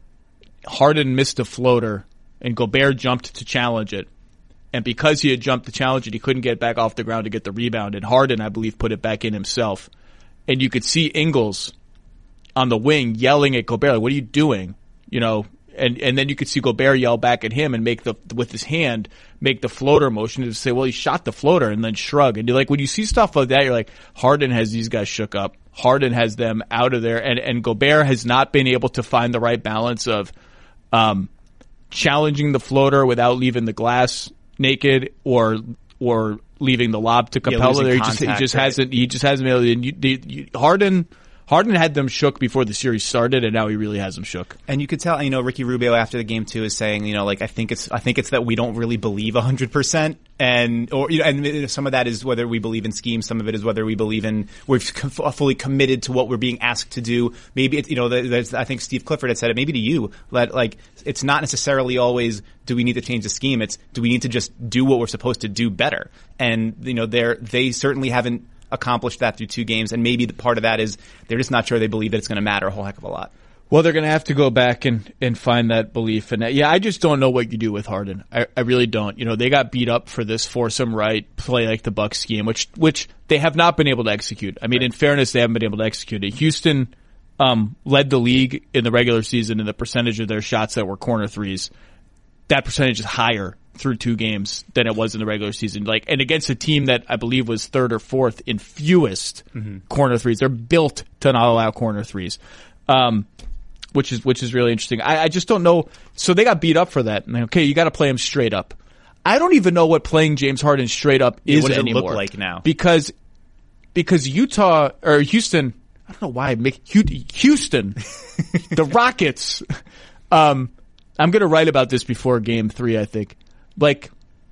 Harden missed a floater and Gobert jumped to challenge it. And because he had jumped to challenge it, he couldn't get back off the ground to get the rebound. And Harden, I believe, put it back in himself. And you could see Ingles on the wing yelling at Gobert, like, what are you doing? You know, and, and then you could see Gobert yell back at him and make the, with his hand, make the floater motion to say, well, he shot the floater and then shrug. And you're like, when you see stuff like that, you're like, Harden has these guys shook up. Harden has them out of there. And, and Gobert has not been able to find the right balance of, um, challenging the floater without leaving the glass naked or, or leaving the lob to Capella. Yeah, there. He just, he contact, just right? hasn't, he just hasn't been able to, and you, the, you, Harden, Harden had them shook before the series started, and now he really has them shook. And you could tell, you know, Ricky Rubio after the game too is saying, you know, like I think it's, I think it's that we don't really believe a hundred percent, and or you know, and some of that is whether we believe in schemes, some of it is whether we believe in we're fully committed to what we're being asked to do. Maybe it's, you know, there's, I think Steve Clifford had said it, maybe to you, that like it's not necessarily always do we need to change the scheme, it's do we need to just do what we're supposed to do better, and you know, they're they certainly haven't accomplished that through two games, and maybe the part of that is they're just not sure they believe that it's going to matter a whole heck of a lot. Well, they're going to have to go back and, and find that belief. And yeah, I just don't know what you do with Harden. I, I really don't. You know, they got beat up for this force them right, play like the Bucks scheme, which which they have not been able to execute. I mean, right. In fairness, they haven't been able to execute it. Houston um, led the league in the regular season in the percentage of their shots that were corner threes. That percentage is higher through two games than it was in the regular season. Like, and against a team that I believe was third or fourth in fewest mm-hmm. corner threes. They're built to not allow corner threes. Um, which is, which is really interesting. I, I just don't know. So they got beat up for that. And okay, you got to play him straight up. I don't even know what playing James Harden straight up is what does anymore. It look like now? Because, because Utah, or Houston, I don't know why I make Houston, the Rockets, um, I'm going to write about this before game three, I think. Like,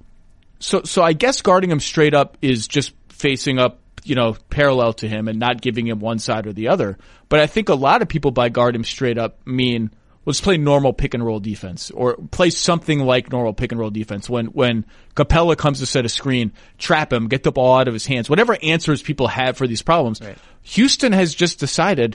so, so I guess guarding him straight up is just facing up, you know, parallel to him and not giving him one side or the other. But I think a lot of people by guard him straight up mean, let's play normal pick and roll defense or play something like normal pick and roll defense. When, when Capella comes to set a screen, trap him, get the ball out of his hands, whatever answers people have for these problems. Right. Houston has just decided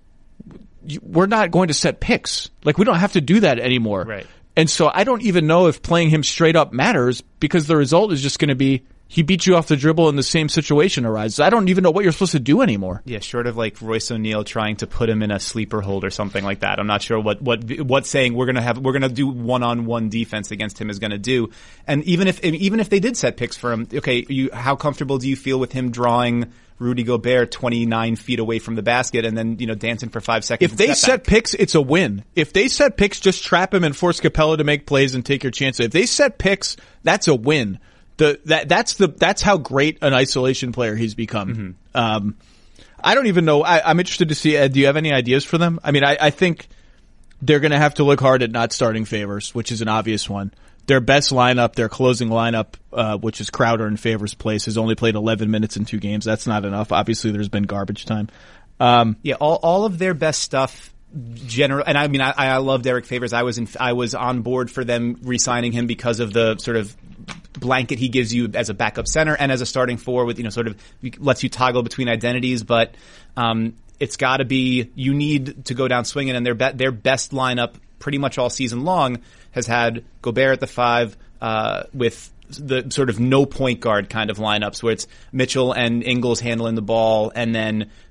we're not going to set picks. Like, we don't have to do that anymore. Right. And so I don't even know if playing him straight up matters because the result is just going to be he beat you off the dribble and the same situation arises. I don't even know what you're supposed to do anymore. Yeah, short of like Royce O'Neal trying to put him in a sleeper hold or something like that. I'm not sure what what what saying we're gonna have we're gonna do one on one defense against him is gonna do. And even if even if they did set picks for him, okay, you how comfortable do you feel with him drawing Rudy Gobert twenty-nine feet away from the basket and then, you know, dancing for five seconds? If they set picks, it's a win. If they set picks, just trap him and force Capella to make plays and take your chances. If they set picks, that's a win. The, that, that's the, that's how great an isolation player he's become. Mm-hmm. Um, I don't even know. I, I'm interested to see, Ed, do you have any ideas for them? I mean, I, I think they're going to have to look hard at not starting Favors, which is an obvious one. Their best lineup, their closing lineup, uh, which is Crowder in Favors' place, has only played eleven minutes in two games. That's not enough. Obviously, there's been garbage time. Um, yeah, all, all of their best stuff, general, and I mean, I, I love Derek Favors. I was in, I was on board for them re-signing him because of the sort of blanket he gives you as a backup center and as a starting four with, you know, sort of lets you toggle between identities, but, um, it's gotta be, you need to go down swinging, and their be- their best lineup pretty much all season long has had Gobert at the five, uh, with the sort of no point guard kind of lineups where it's Mitchell and Ingles handling the ball, and then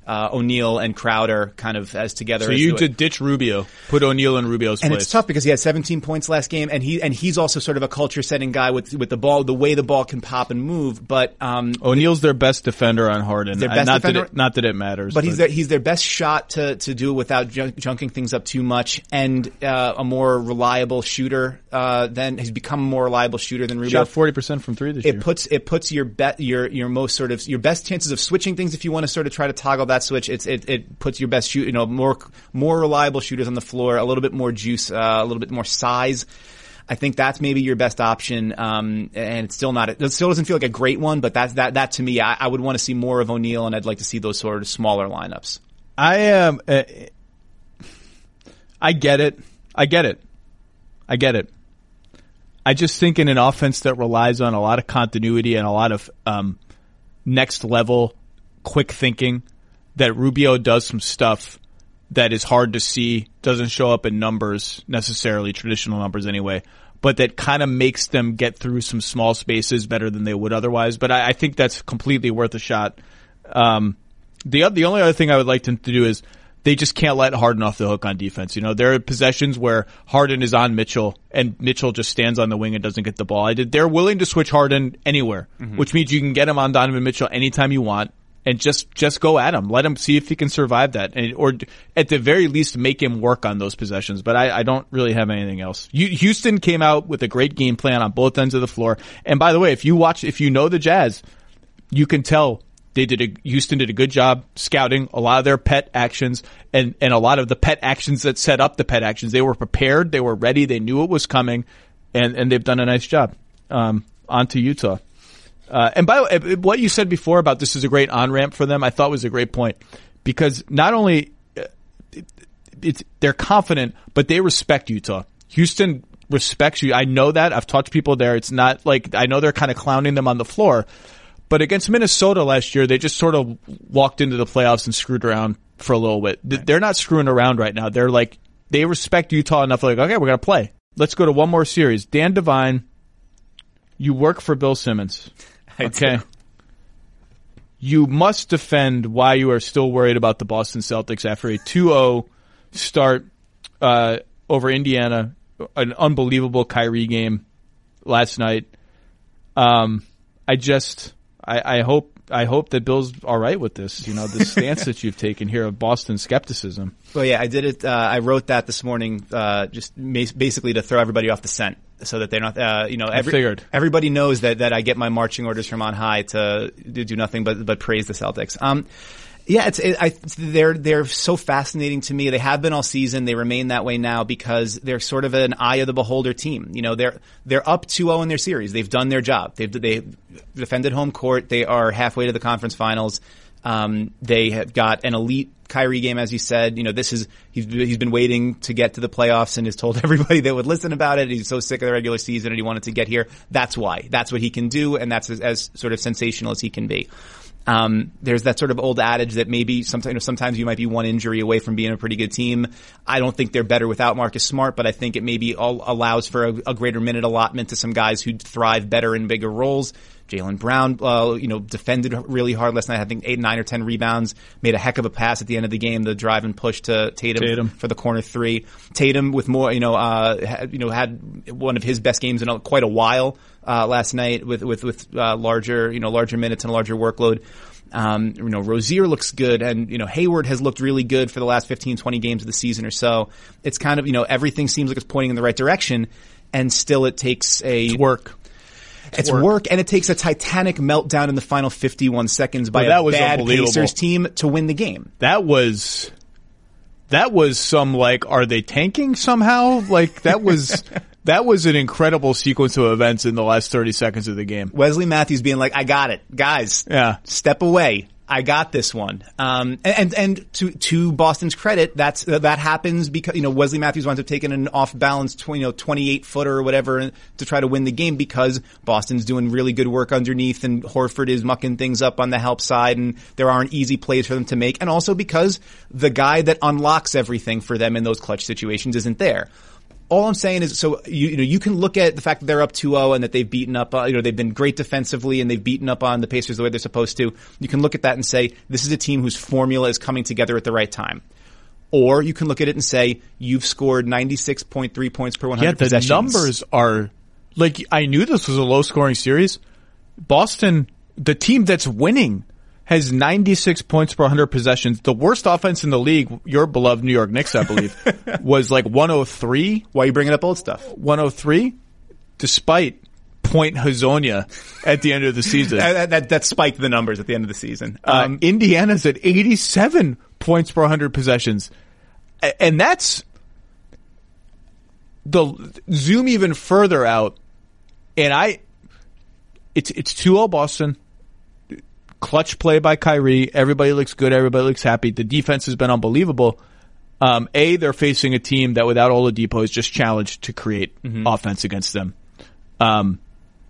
uh, O'Neal and Crowder kind of as together. So as you the, did ditch Rubio, put O'Neal in Rubio's and place. it's tough because he had seventeen points last game, and he and he's also sort of a culture setting guy with with the ball, the way the ball can pop and move. But um, O'Neal's their best defender on Harden. Their best not defender, that it, not that it matters, but, but. he's their, he's their best shot to to do it without junk, junking things up too much, and uh, a more reliable shooter uh, than he's become a more reliable shooter than Rubio. Shot forty percent from three this it year. puts it puts your bet your your most sort of your best chances of switching things if you want to sort of try to toggle that switch. It's it it puts your best shoot you know more more reliable shooters on the floor, a little bit more juice, uh, a little bit more size. I think that's maybe your best option, um, and it's still not. It still doesn't feel like a great one, but that's that that to me, I, I would want to see more of O'Neal, and I'd like to see those sort of smaller lineups. I am. Um, uh, I get it. I get it. I get it. I just think in an offense that relies on a lot of continuity and a lot of um, next level quick thinking, that Rubio does some stuff that is hard to see, doesn't show up in numbers necessarily, traditional numbers anyway, but that kind of makes them get through some small spaces better than they would otherwise. But I, I think that's completely worth a shot. Um, the the only other thing I would like them to do is they just can't let Harden off the hook on defense. You know, there are possessions where Harden is on Mitchell and Mitchell just stands on the wing and doesn't get the ball. I did, they're willing to switch Harden anywhere, mm-hmm. which means you can get him on Donovan Mitchell anytime you want. And just, just go at him. Let him see if he can survive that. And, or at the very least, make him work on those possessions. But I, I don't really have anything else. You, Houston came out with a great game plan on both ends of the floor. And by the way, if you watch, if you know the Jazz, you can tell they did a, Houston did a good job scouting a lot of their pet actions and, and a lot of the pet actions that set up the pet actions. They were prepared. They were ready. They knew it was coming. And, and they've done a nice job. Um, on to Utah. Uh, and by the way, what you said before about this is a great on-ramp for them, I thought was a great point. Because not only uh, it, it's they're confident, but they respect Utah. Houston respects you. I know that. I've talked to people there. It's not like, I know they're kind of clowning them on the floor. But against Minnesota last year, they just sort of walked into the playoffs and screwed around for a little bit. Right. They're not screwing around right now. They're like, they respect Utah enough. Like, okay, we're going to play. Let's go to one more series. Dan Devine, you work for Bill Simmons. Okay. You must defend why you are still worried about the Boston Celtics after a two oh start uh, over Indiana, an unbelievable Kyrie game last night. Um, I just, I, I hope, I hope that Bill's all right with this. You know, the stance that you've taken here of Boston skepticism. Well, yeah, I did it. Uh, I wrote that this morning, uh, just basically to throw everybody off the scent. So that they're not, uh, you know, every, I figured. everybody knows that, that I get my marching orders from on high to, to do nothing but, but praise the Celtics. Um, yeah, it's, it, I, they're, they're so fascinating to me. They have been all season. They remain that way now because they're sort of an eye of the beholder team. You know, they're, they're up two oh in their series. They've done their job. They've, they defended home court. They are halfway to the conference finals. Um, they have got an elite Kyrie game, as you said. You know, this is, he's, he's been waiting to get to the playoffs and has told everybody that would listen about it. He's so sick of the regular season and he wanted to get here. That's why. That's what he can do, and that's as, as sort of sensational as he can be. Um, there's that sort of old adage that maybe sometimes, you know, sometimes you might be one injury away from being a pretty good team. I don't think they're better without Marcus Smart, but I think it maybe all allows for a, a greater minute allotment to some guys who thrive better in bigger roles. Jaylen Brown, uh, you know, defended really hard last night. I think eight, nine or ten rebounds, made a heck of a pass at the end of the game, the drive and push to Tatum, Tatum. for the corner three. Tatum with more, you know, uh, had, you know, had one of his best games in a, quite a while, uh, last night with, with, with, uh, larger, you know, larger minutes and a larger workload. Um, you know, Rozier looks good, and, you know, Hayward has looked really good for the last fifteen, twenty games of the season or so. It's kind of, you know, everything seems like it's pointing in the right direction, and still it takes a... It's work. It's, it's work. work, and it takes a titanic meltdown in the final fifty-one seconds by well, a bad Pacers team to win the game. That was, that was some, like, are they tanking somehow? Like, that was, that was an incredible sequence of events in the last thirty seconds of the game. Wesley Matthews being like, I got it. Guys, yeah. Step away. I got this one. Um, and, and, and to, to Boston's credit, that's, uh, that happens because, you know, Wesley Matthews winds up taking an off balance, tw- you know, twenty-eight footer or whatever to try to win the game because Boston's doing really good work underneath and Horford is mucking things up on the help side and there aren't easy plays for them to make. And also because the guy that unlocks everything for them in those clutch situations isn't there. all I'm saying is, so you, you know, you can look at the fact that they're up two oh and that they've beaten up, uh, you know, they've been great defensively and they've beaten up on the Pacers the way they're supposed to. You can look at that and say, this is a team whose formula is coming together at the right time. Or you can look at it and say, you've scored ninety-six point three points per one hundred yeah, the possessions. numbers are, like, I knew this was a low-scoring series. Boston, the team that's winning, has ninety-six points per one hundred possessions. The worst offense in the league, your beloved New York Knicks, I believe, was like one oh three. Why are you bringing up old stuff? one oh three, despite Point Hazonia at the end of the season. that, that, that spiked the numbers at the end of the season. Um, uh, Indiana's at eighty-seven points per one hundred possessions. And that's the zoom even further out. And I, it's, it's two oh Boston. Clutch play by Kyrie. Everybody looks good. Everybody looks happy. The defense has been unbelievable. Um, A, they're facing a team that without Oladipo is just challenged to create mm-hmm. offense against them. Um,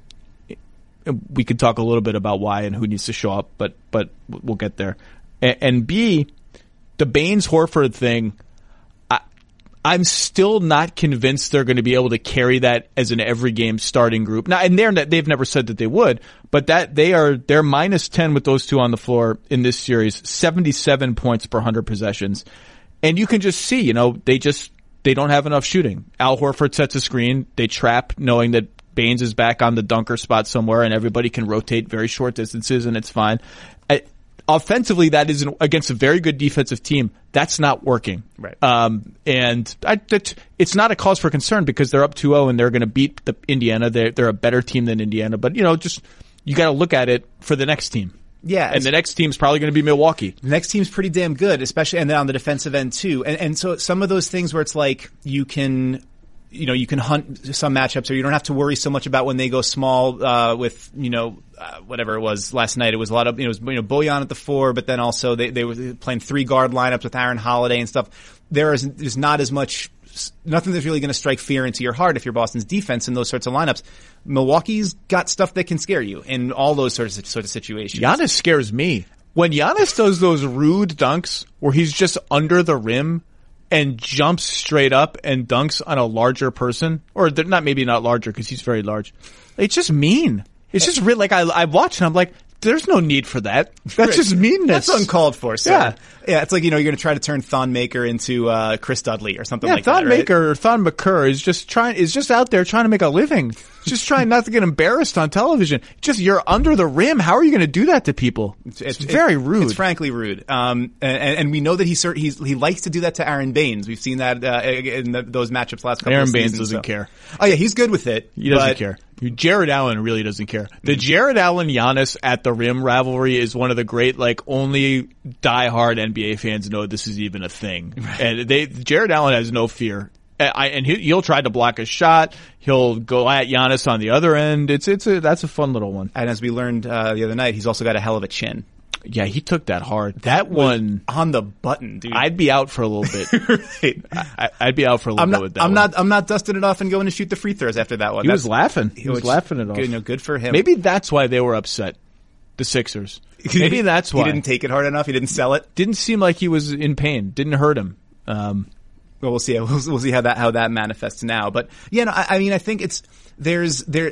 we could talk a little bit about why and who needs to show up, but but we'll get there. And, and B, the Baines-Horford thing, I, I'm still not convinced they're going to be able to carry that as an every game starting group. Now, and they're not, they've never said that they would, but that they are they're minus ten with those two on the floor in this series, seventy-seven points per one hundred possessions, and you can just see, you know, they just they don't have enough shooting. Al Horford sets a screen, they trap, knowing that Baines is back on the dunker spot somewhere, and everybody can rotate very short distances, and it's fine. I, Offensively, that is an, against a very good defensive team. That's not working. Right. Um, and I, that, it's not a cause for concern because they're up two oh and they're going to beat the Indiana. They're, they're a better team than Indiana. But, you know, just you got to look at it for the next team. Yeah. And the next team's probably going to be Milwaukee. The next team's pretty damn good, especially and then on the defensive end, too. And, and so some of those things where it's like you can – you know, you can hunt some matchups or you don't have to worry so much about when they go small, uh, with, you know, uh, whatever it was last night. It was a lot of, you know, it was, you know, Bojan at the four, but then also they, they were playing three guard lineups with Aaron Holiday and stuff. There is, there's not as much, nothing that's really going to strike fear into your heart if you're Boston's defense in those sorts of lineups. Milwaukee's got stuff that can scare you in all those sorts of, sort of situations. Giannis scares me. When Giannis does those rude dunks where he's just under the rim and jumps straight up and dunks on a larger person, or they're not, maybe not larger because he's very large. It's just mean. It's just really like I I watch and I'm like, there's no need for that. That's just meanness. That's uncalled for. Sir. Yeah, yeah. It's like, you know, you're going to try to turn Thon Maker into uh, Chris Dudley or something yeah, like Thon that. Right? Maker or Thon McCurr is just trying is just out there trying to make a living. Just trying not to get embarrassed on television. Just you're under the rim. How are you going to do that to people? It's, it's, it's very rude. It's frankly rude. Um, and, and we know that he he's, he likes to do that to Aaron Baines. We've seen that uh, in the, those matchups last couple Aaron of seasons. Baines doesn't so. care. Oh yeah, he's good with it. He doesn't but, care. Jared Allen really doesn't care. The Jared Allen Giannis at the rim rivalry is one of the great, like, only diehard N B A fans know this is even a thing. Right. And they Jared Allen has no fear. I, and he, he'll try to block a shot. He'll go at Giannis on the other end. It's it's a that's a fun little one. And as we learned uh, the other night, he's also got a hell of a chin. Yeah, he took that hard. That one on the button, dude. I'd be out for a little bit. right. I, I'd be out for a little I'm bit not, with that. I'm one. not. I'm not dusting it off and going to shoot the free throws after that one. He that's, was laughing. He was laughing it off. Good, you know, good for him. Maybe that's why they were upset. The Sixers. Maybe that's why he didn't take it hard enough. He didn't sell it. Didn't seem like he was in pain. Didn't hurt him. Um, Well, we'll see. We'll, we'll see how that how that manifests now. But yeah, no, I, I mean, I think it's there's there.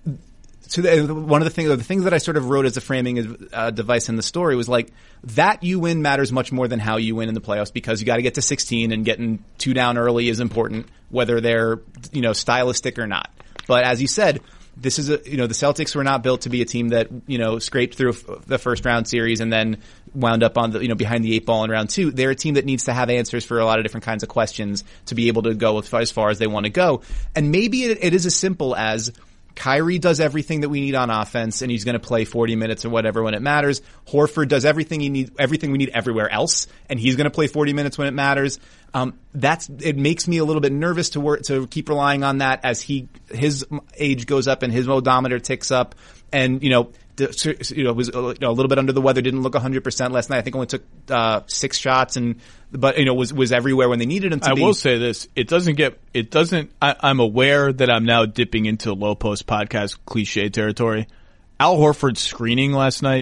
So the, one of the things, the things that I sort of wrote as a framing uh, device in the story was like that you win matters much more than how you win in the playoffs because you got to get to sixteen and getting two down early is important, whether they're you know stylistic or not. But as you said, this is a you know the Celtics were not built to be a team that you know scraped through the first round series and then wound up on the you know behind the eight ball in round two. They're a team that needs to have answers for a lot of different kinds of questions to be able to go as far as they want to go. And maybe it, it is as simple as Kyrie does everything that we need on offense, and he's going to play forty minutes or whatever when it matters. Horford does everything he need, everything we need everywhere else, and he's going to play forty minutes when it matters. Um, that's it makes me a little bit nervous to work to keep relying on that as he his age goes up and his odometer ticks up, and you know. The, you know, was you know, a little bit under the weather. Didn't look one hundred percent last night. I think only took uh, six shots, and but you know was was everywhere when they needed him to I be. will say this: it doesn't get. It doesn't. I, I'm aware that I'm now dipping into low post podcast cliche territory. Al Horford's screening last night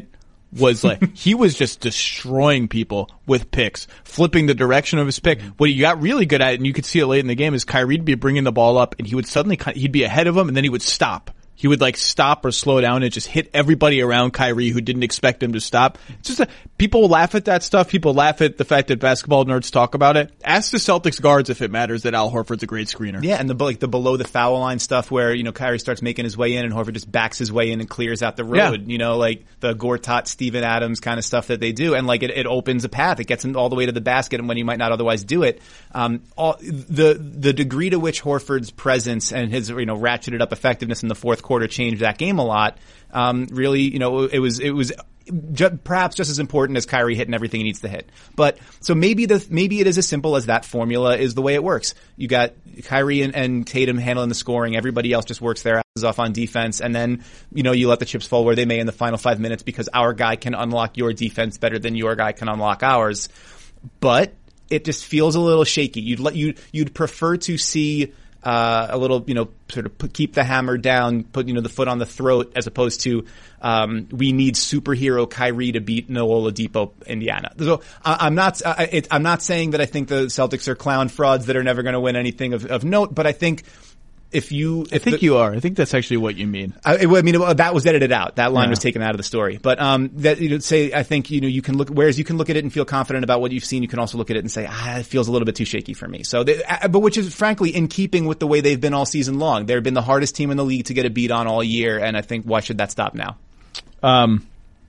was like, he was just destroying people with picks, flipping the direction of his pick. Mm-hmm. What he got really good at, and you could see it late in the game, is Kyrie'd be bringing the ball up and he would suddenly, he'd be ahead of him and then he would stop. He would like stop or slow down and just hit everybody around Kyrie who didn't expect him to stop. It's just a, people laugh at that stuff. People laugh at the fact that basketball nerds talk about it. Ask the Celtics guards if it matters that Al Horford's a great screener. Yeah, and the like the below the foul line stuff where, you know, Kyrie starts making his way in and Horford just backs his way in and clears out the road. Yeah. You know, like the Gortat, Steven Adams kind of stuff that they do. And like it, it opens a path. It gets him all the way to the basket and when he might not otherwise do it. Um, all, the, the degree to which Horford's presence and his, you know, ratcheted up effectiveness in the fourth quarter changed that game a lot. Um, really, you know, it was, it was ju- perhaps just as important as Kyrie hitting everything he needs to hit. But, so maybe the, maybe it is as simple as that formula is the way it works. You got Kyrie and, and Tatum handling the scoring. Everybody else just works their asses off on defense. And then, you know, you let the chips fall where they may in the final five minutes because our guy can unlock your defense better than your guy can unlock ours. But it just feels a little shaky. You'd let, you, you'd prefer to see Uh, a little, you know, sort of put, keep the hammer down, put, you know, the foot on the throat as opposed to, um, we need superhero Kyrie to beat Noah Oladipo, Indiana. So I, I'm not, I, it, I'm not saying that I think the Celtics are clown frauds that are never going to win anything of, of note, but I think if you, if I think the, you are. I think that's actually what you mean. I, I mean, that was edited out. That line yeah. was taken out of the story. But, um, that, you know, say, I think, you know, you can look, whereas you can look at it and feel confident about what you've seen, you can also look at it and say, ah, it feels a little bit too shaky for me. So, they, but which is frankly in keeping with the way they've been all season long. They've been the hardest team in the league to get a beat on all year. And I think, why should that stop now? Um,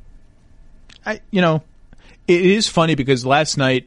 I, you know, it is funny because last night,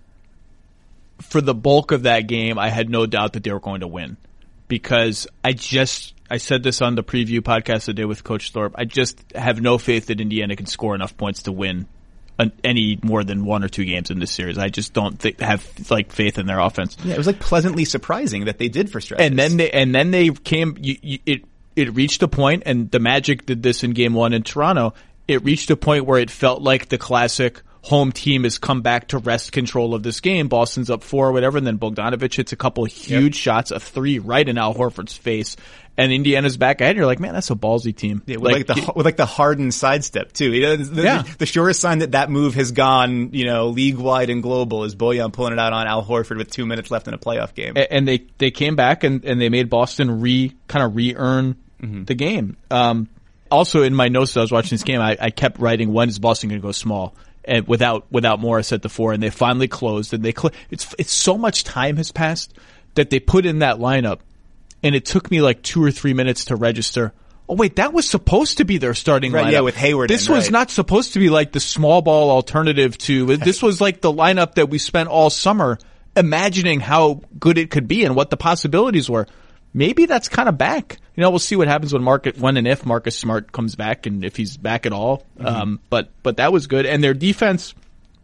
for the bulk of that game, I had no doubt that they were going to win. Because I just, I said this on the preview podcast I did with Coach Thorpe, I just have no faith that Indiana can score enough points to win an, any more than one or two games in this series. I just don't think, have like faith in their offense. Yeah, it was like pleasantly surprising that they did for stretches. And then they, and then they came, you, you, it, it reached a point, and the Magic did this in game one in Toronto, it reached a point where it felt like the classic home team has come back to wrest control of this game. Boston's up four or whatever, and then Bogdanovich hits a couple of huge yep. shots, a three right in Al Horford's face, and Indiana's back ahead. You're like, man, that's a ballsy team. Yeah, with like, like the with like the Harden sidestep too. You know, the, yeah. the, the surest sign that that move has gone, you know, league wide and global is Bojan pulling it out on Al Horford with two minutes left in a playoff game. And, and they they came back and and they made Boston re kind of re earn mm-hmm. the game. Um, also in my notes as I was watching this game, I, I kept writing, when is Boston going to go small? And without without Morris at the four, and they finally closed, and they cl- it's it's so much time has passed that they put in that lineup, and it took me like two or three minutes to register. Oh wait, that was supposed to be their starting right, lineup. Yeah, with Hayward. This in, was right. not supposed to be like the small ball alternative to. This was like the lineup that we spent all summer imagining how good it could be and what the possibilities were. Maybe that's kind of back. You know, we'll see what happens when Marcus, when and if Marcus Smart comes back, and if he's back at all. Mm-hmm. Um, but but that was good, and their defense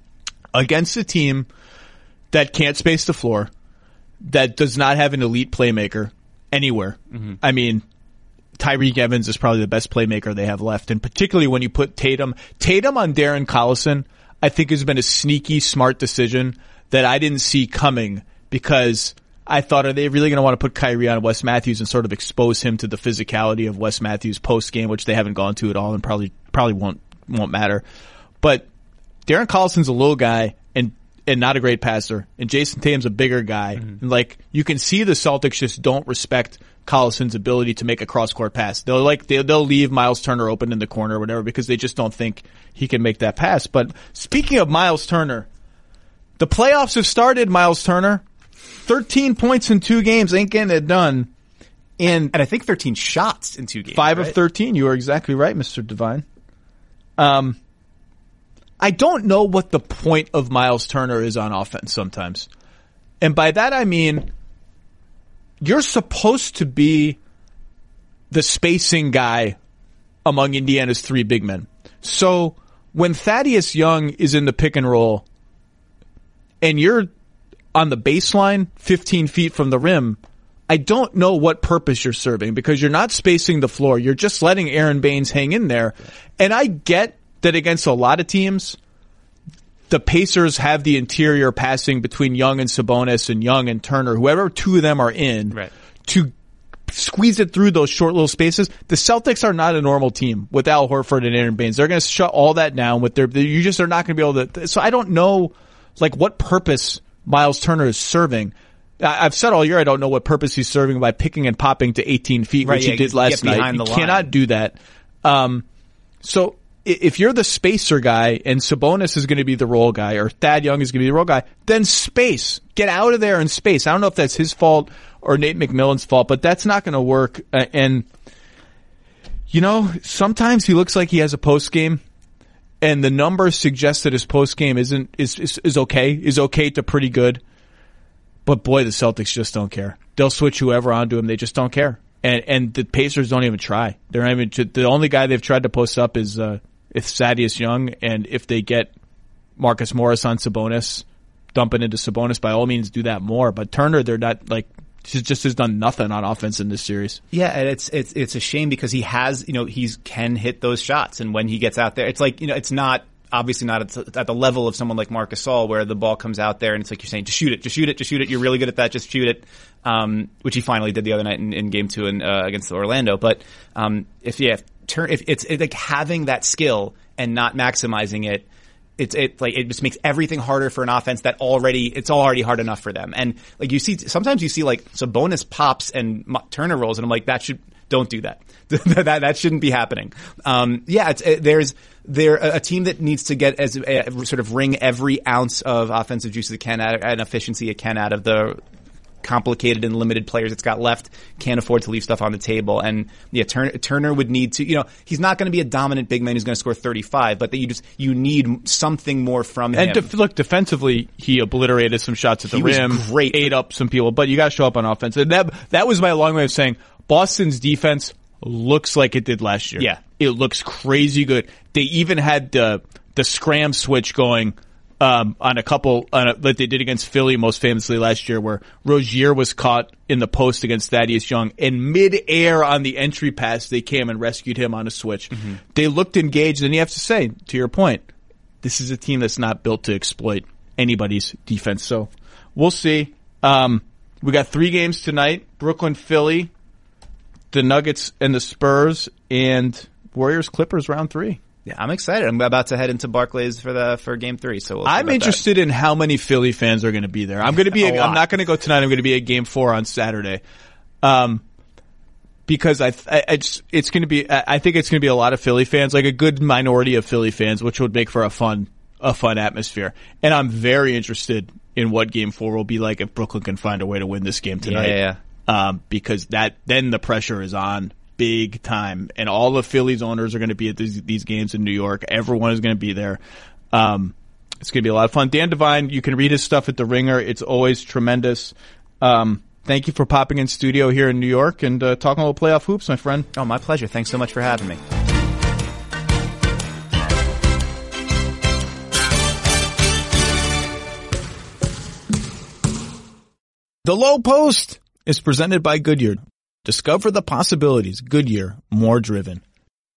against a team that can't space the floor, that does not have an elite playmaker anywhere. Mm-hmm. I mean, Tyreek Evans is probably the best playmaker they have left, and particularly when you put Tatum, Tatum on Darren Collison, I think has been a sneaky, smart decision that I didn't see coming, because I thought, are they really going to want to put Kyrie on Wes Matthews and sort of expose him to the physicality of Wes Matthews post game, which they haven't gone to at all and probably probably won't won't matter. But Darren Collison's a little guy and and not a great passer, and Jason Tatum's a bigger guy. Mm-hmm. And like, you can see the Celtics just don't respect Collison's ability to make a cross court pass. They'll like they'll, they'll leave Miles Turner open in the corner or whatever because they just don't think he can make that pass. But speaking of Miles Turner, the playoffs have started. Miles Turner. thirteen points in two games ain't getting it done. And, and I think thirteen shots in two games. Five right? of thirteen. You are exactly right, Mister Devine. Um, I don't know what the point of Miles Turner is on offense sometimes. And by that I mean, you're supposed to be the spacing guy among Indiana's three big men. So when Thaddeus Young is in the pick and roll and you're on the baseline, fifteen feet from the rim, I don't know what purpose you're serving, because you're not spacing the floor. You're just letting Aaron Baines hang in there. And I get that against a lot of teams, the Pacers have the interior passing between Young and Sabonis and Young and Turner, whoever two of them are in, right. to squeeze it through those short little spaces. The Celtics are not a normal team with Al Horford and Aaron Baines. They're going to shut all that down with their, you just are not going to be able to, so I don't know, like, what purpose Miles Turner is serving. I've said all year I don't know what purpose he's serving by picking and popping to eighteen feet, right, which yeah, he did last night. You cannot do that. Um, so if you're the spacer guy and Sabonis is going to be the role guy or Thad Young is going to be the role guy, then space. Get out of there and space. I don't know if that's his fault or Nate McMillan's fault, but that's not going to work. Uh, and, you know, sometimes he looks like he has a post game and the numbers suggest that his post game isn't, is, is, is okay, is okay to pretty good. But boy, the Celtics just don't care. They'll switch whoever onto him. They just don't care. And and the Pacers don't even try. They're not even, the only guy they've tried to post up is uh, if Thaddeus Young, and if they get Marcus Morris on Sabonis, dump it into Sabonis, by all means do that more. But Turner, they're not like, he just has done nothing on offense in this series. Yeah, and it's it's it's a shame because he has, you know, he's can hit those shots, and when he gets out there, it's like, you know, it's not. Obviously not at, at the level of someone like Marc Gasol where the ball comes out there and it's like you're saying, just shoot it, just shoot it, just shoot it. You're really good at that, just shoot it. Um, which he finally did the other night in, in game two in, uh, against Orlando. But, um, if, yeah, if, turn, if it's it, like having that skill and not maximizing it, it's, it, like, it just makes everything harder for an offense that already, it's already hard enough for them. And, like, you see, sometimes you see, like, Sabonis pops and Turner rolls and I'm like, that should, don't do that. that, that shouldn't be happening. Um, yeah, it's, it, there's, they're a team that needs to get as, uh, sort of wring every ounce of offensive juice it can out, and efficiency it can out of the complicated and limited players it's got left. Can't afford to leave stuff on the table. And yeah, Turner, Turner would need to, you know, he's not going to be a dominant big man who's going to score thirty-five, but that you just, you need something more from him. And def- look, defensively, he obliterated some shots at the he rim, was great. ate up some people, but you got to show up on offense. And that, that was my long way of saying Boston's defense looks like it did last year. Yeah. It looks crazy good. They even had the, the scram switch going, um, on a couple, on a, that they did against Philly most famously last year, where Rozier was caught in the post against Thaddeus Young, and mid-air on the entry pass, they came and rescued him on a switch. Mm-hmm. They looked engaged, and you have to say, to your point, this is a team that's not built to exploit anybody's defense. So we'll see. Um, we got three games tonight: Brooklyn, Philly, the Nuggets and the Spurs, and Warriors Clippers round three. Yeah, I'm excited. I'm about to head into Barclays for the for game three. So we'll I'm interested that. in how many Philly fans are going to be there. I'm going to be. A, I'm not going to go tonight. I'm going to be at game four on Saturday, um, because I, I, I just, it's going to be. I think it's going to be a lot of Philly fans, like a good minority of Philly fans, which would make for a fun a fun atmosphere. And I'm very interested in what game four will be like if Brooklyn can find a way to win this game tonight. Yeah, yeah, yeah. Um, because that then the pressure is on. Big time, and all the Phillies owners are going to be at these, these games in New York. Everyone is going to be there. Um, it's going to be a lot of fun. Dan Devine, you can read his stuff at The Ringer. It's always tremendous. Um, thank you for popping in studio here in New York and uh, talking a little playoff hoops, my friend. Oh, my pleasure. Thanks so much for having me. The Low Post is presented by Goodyear. Discover the possibilities. Goodyear, more driven.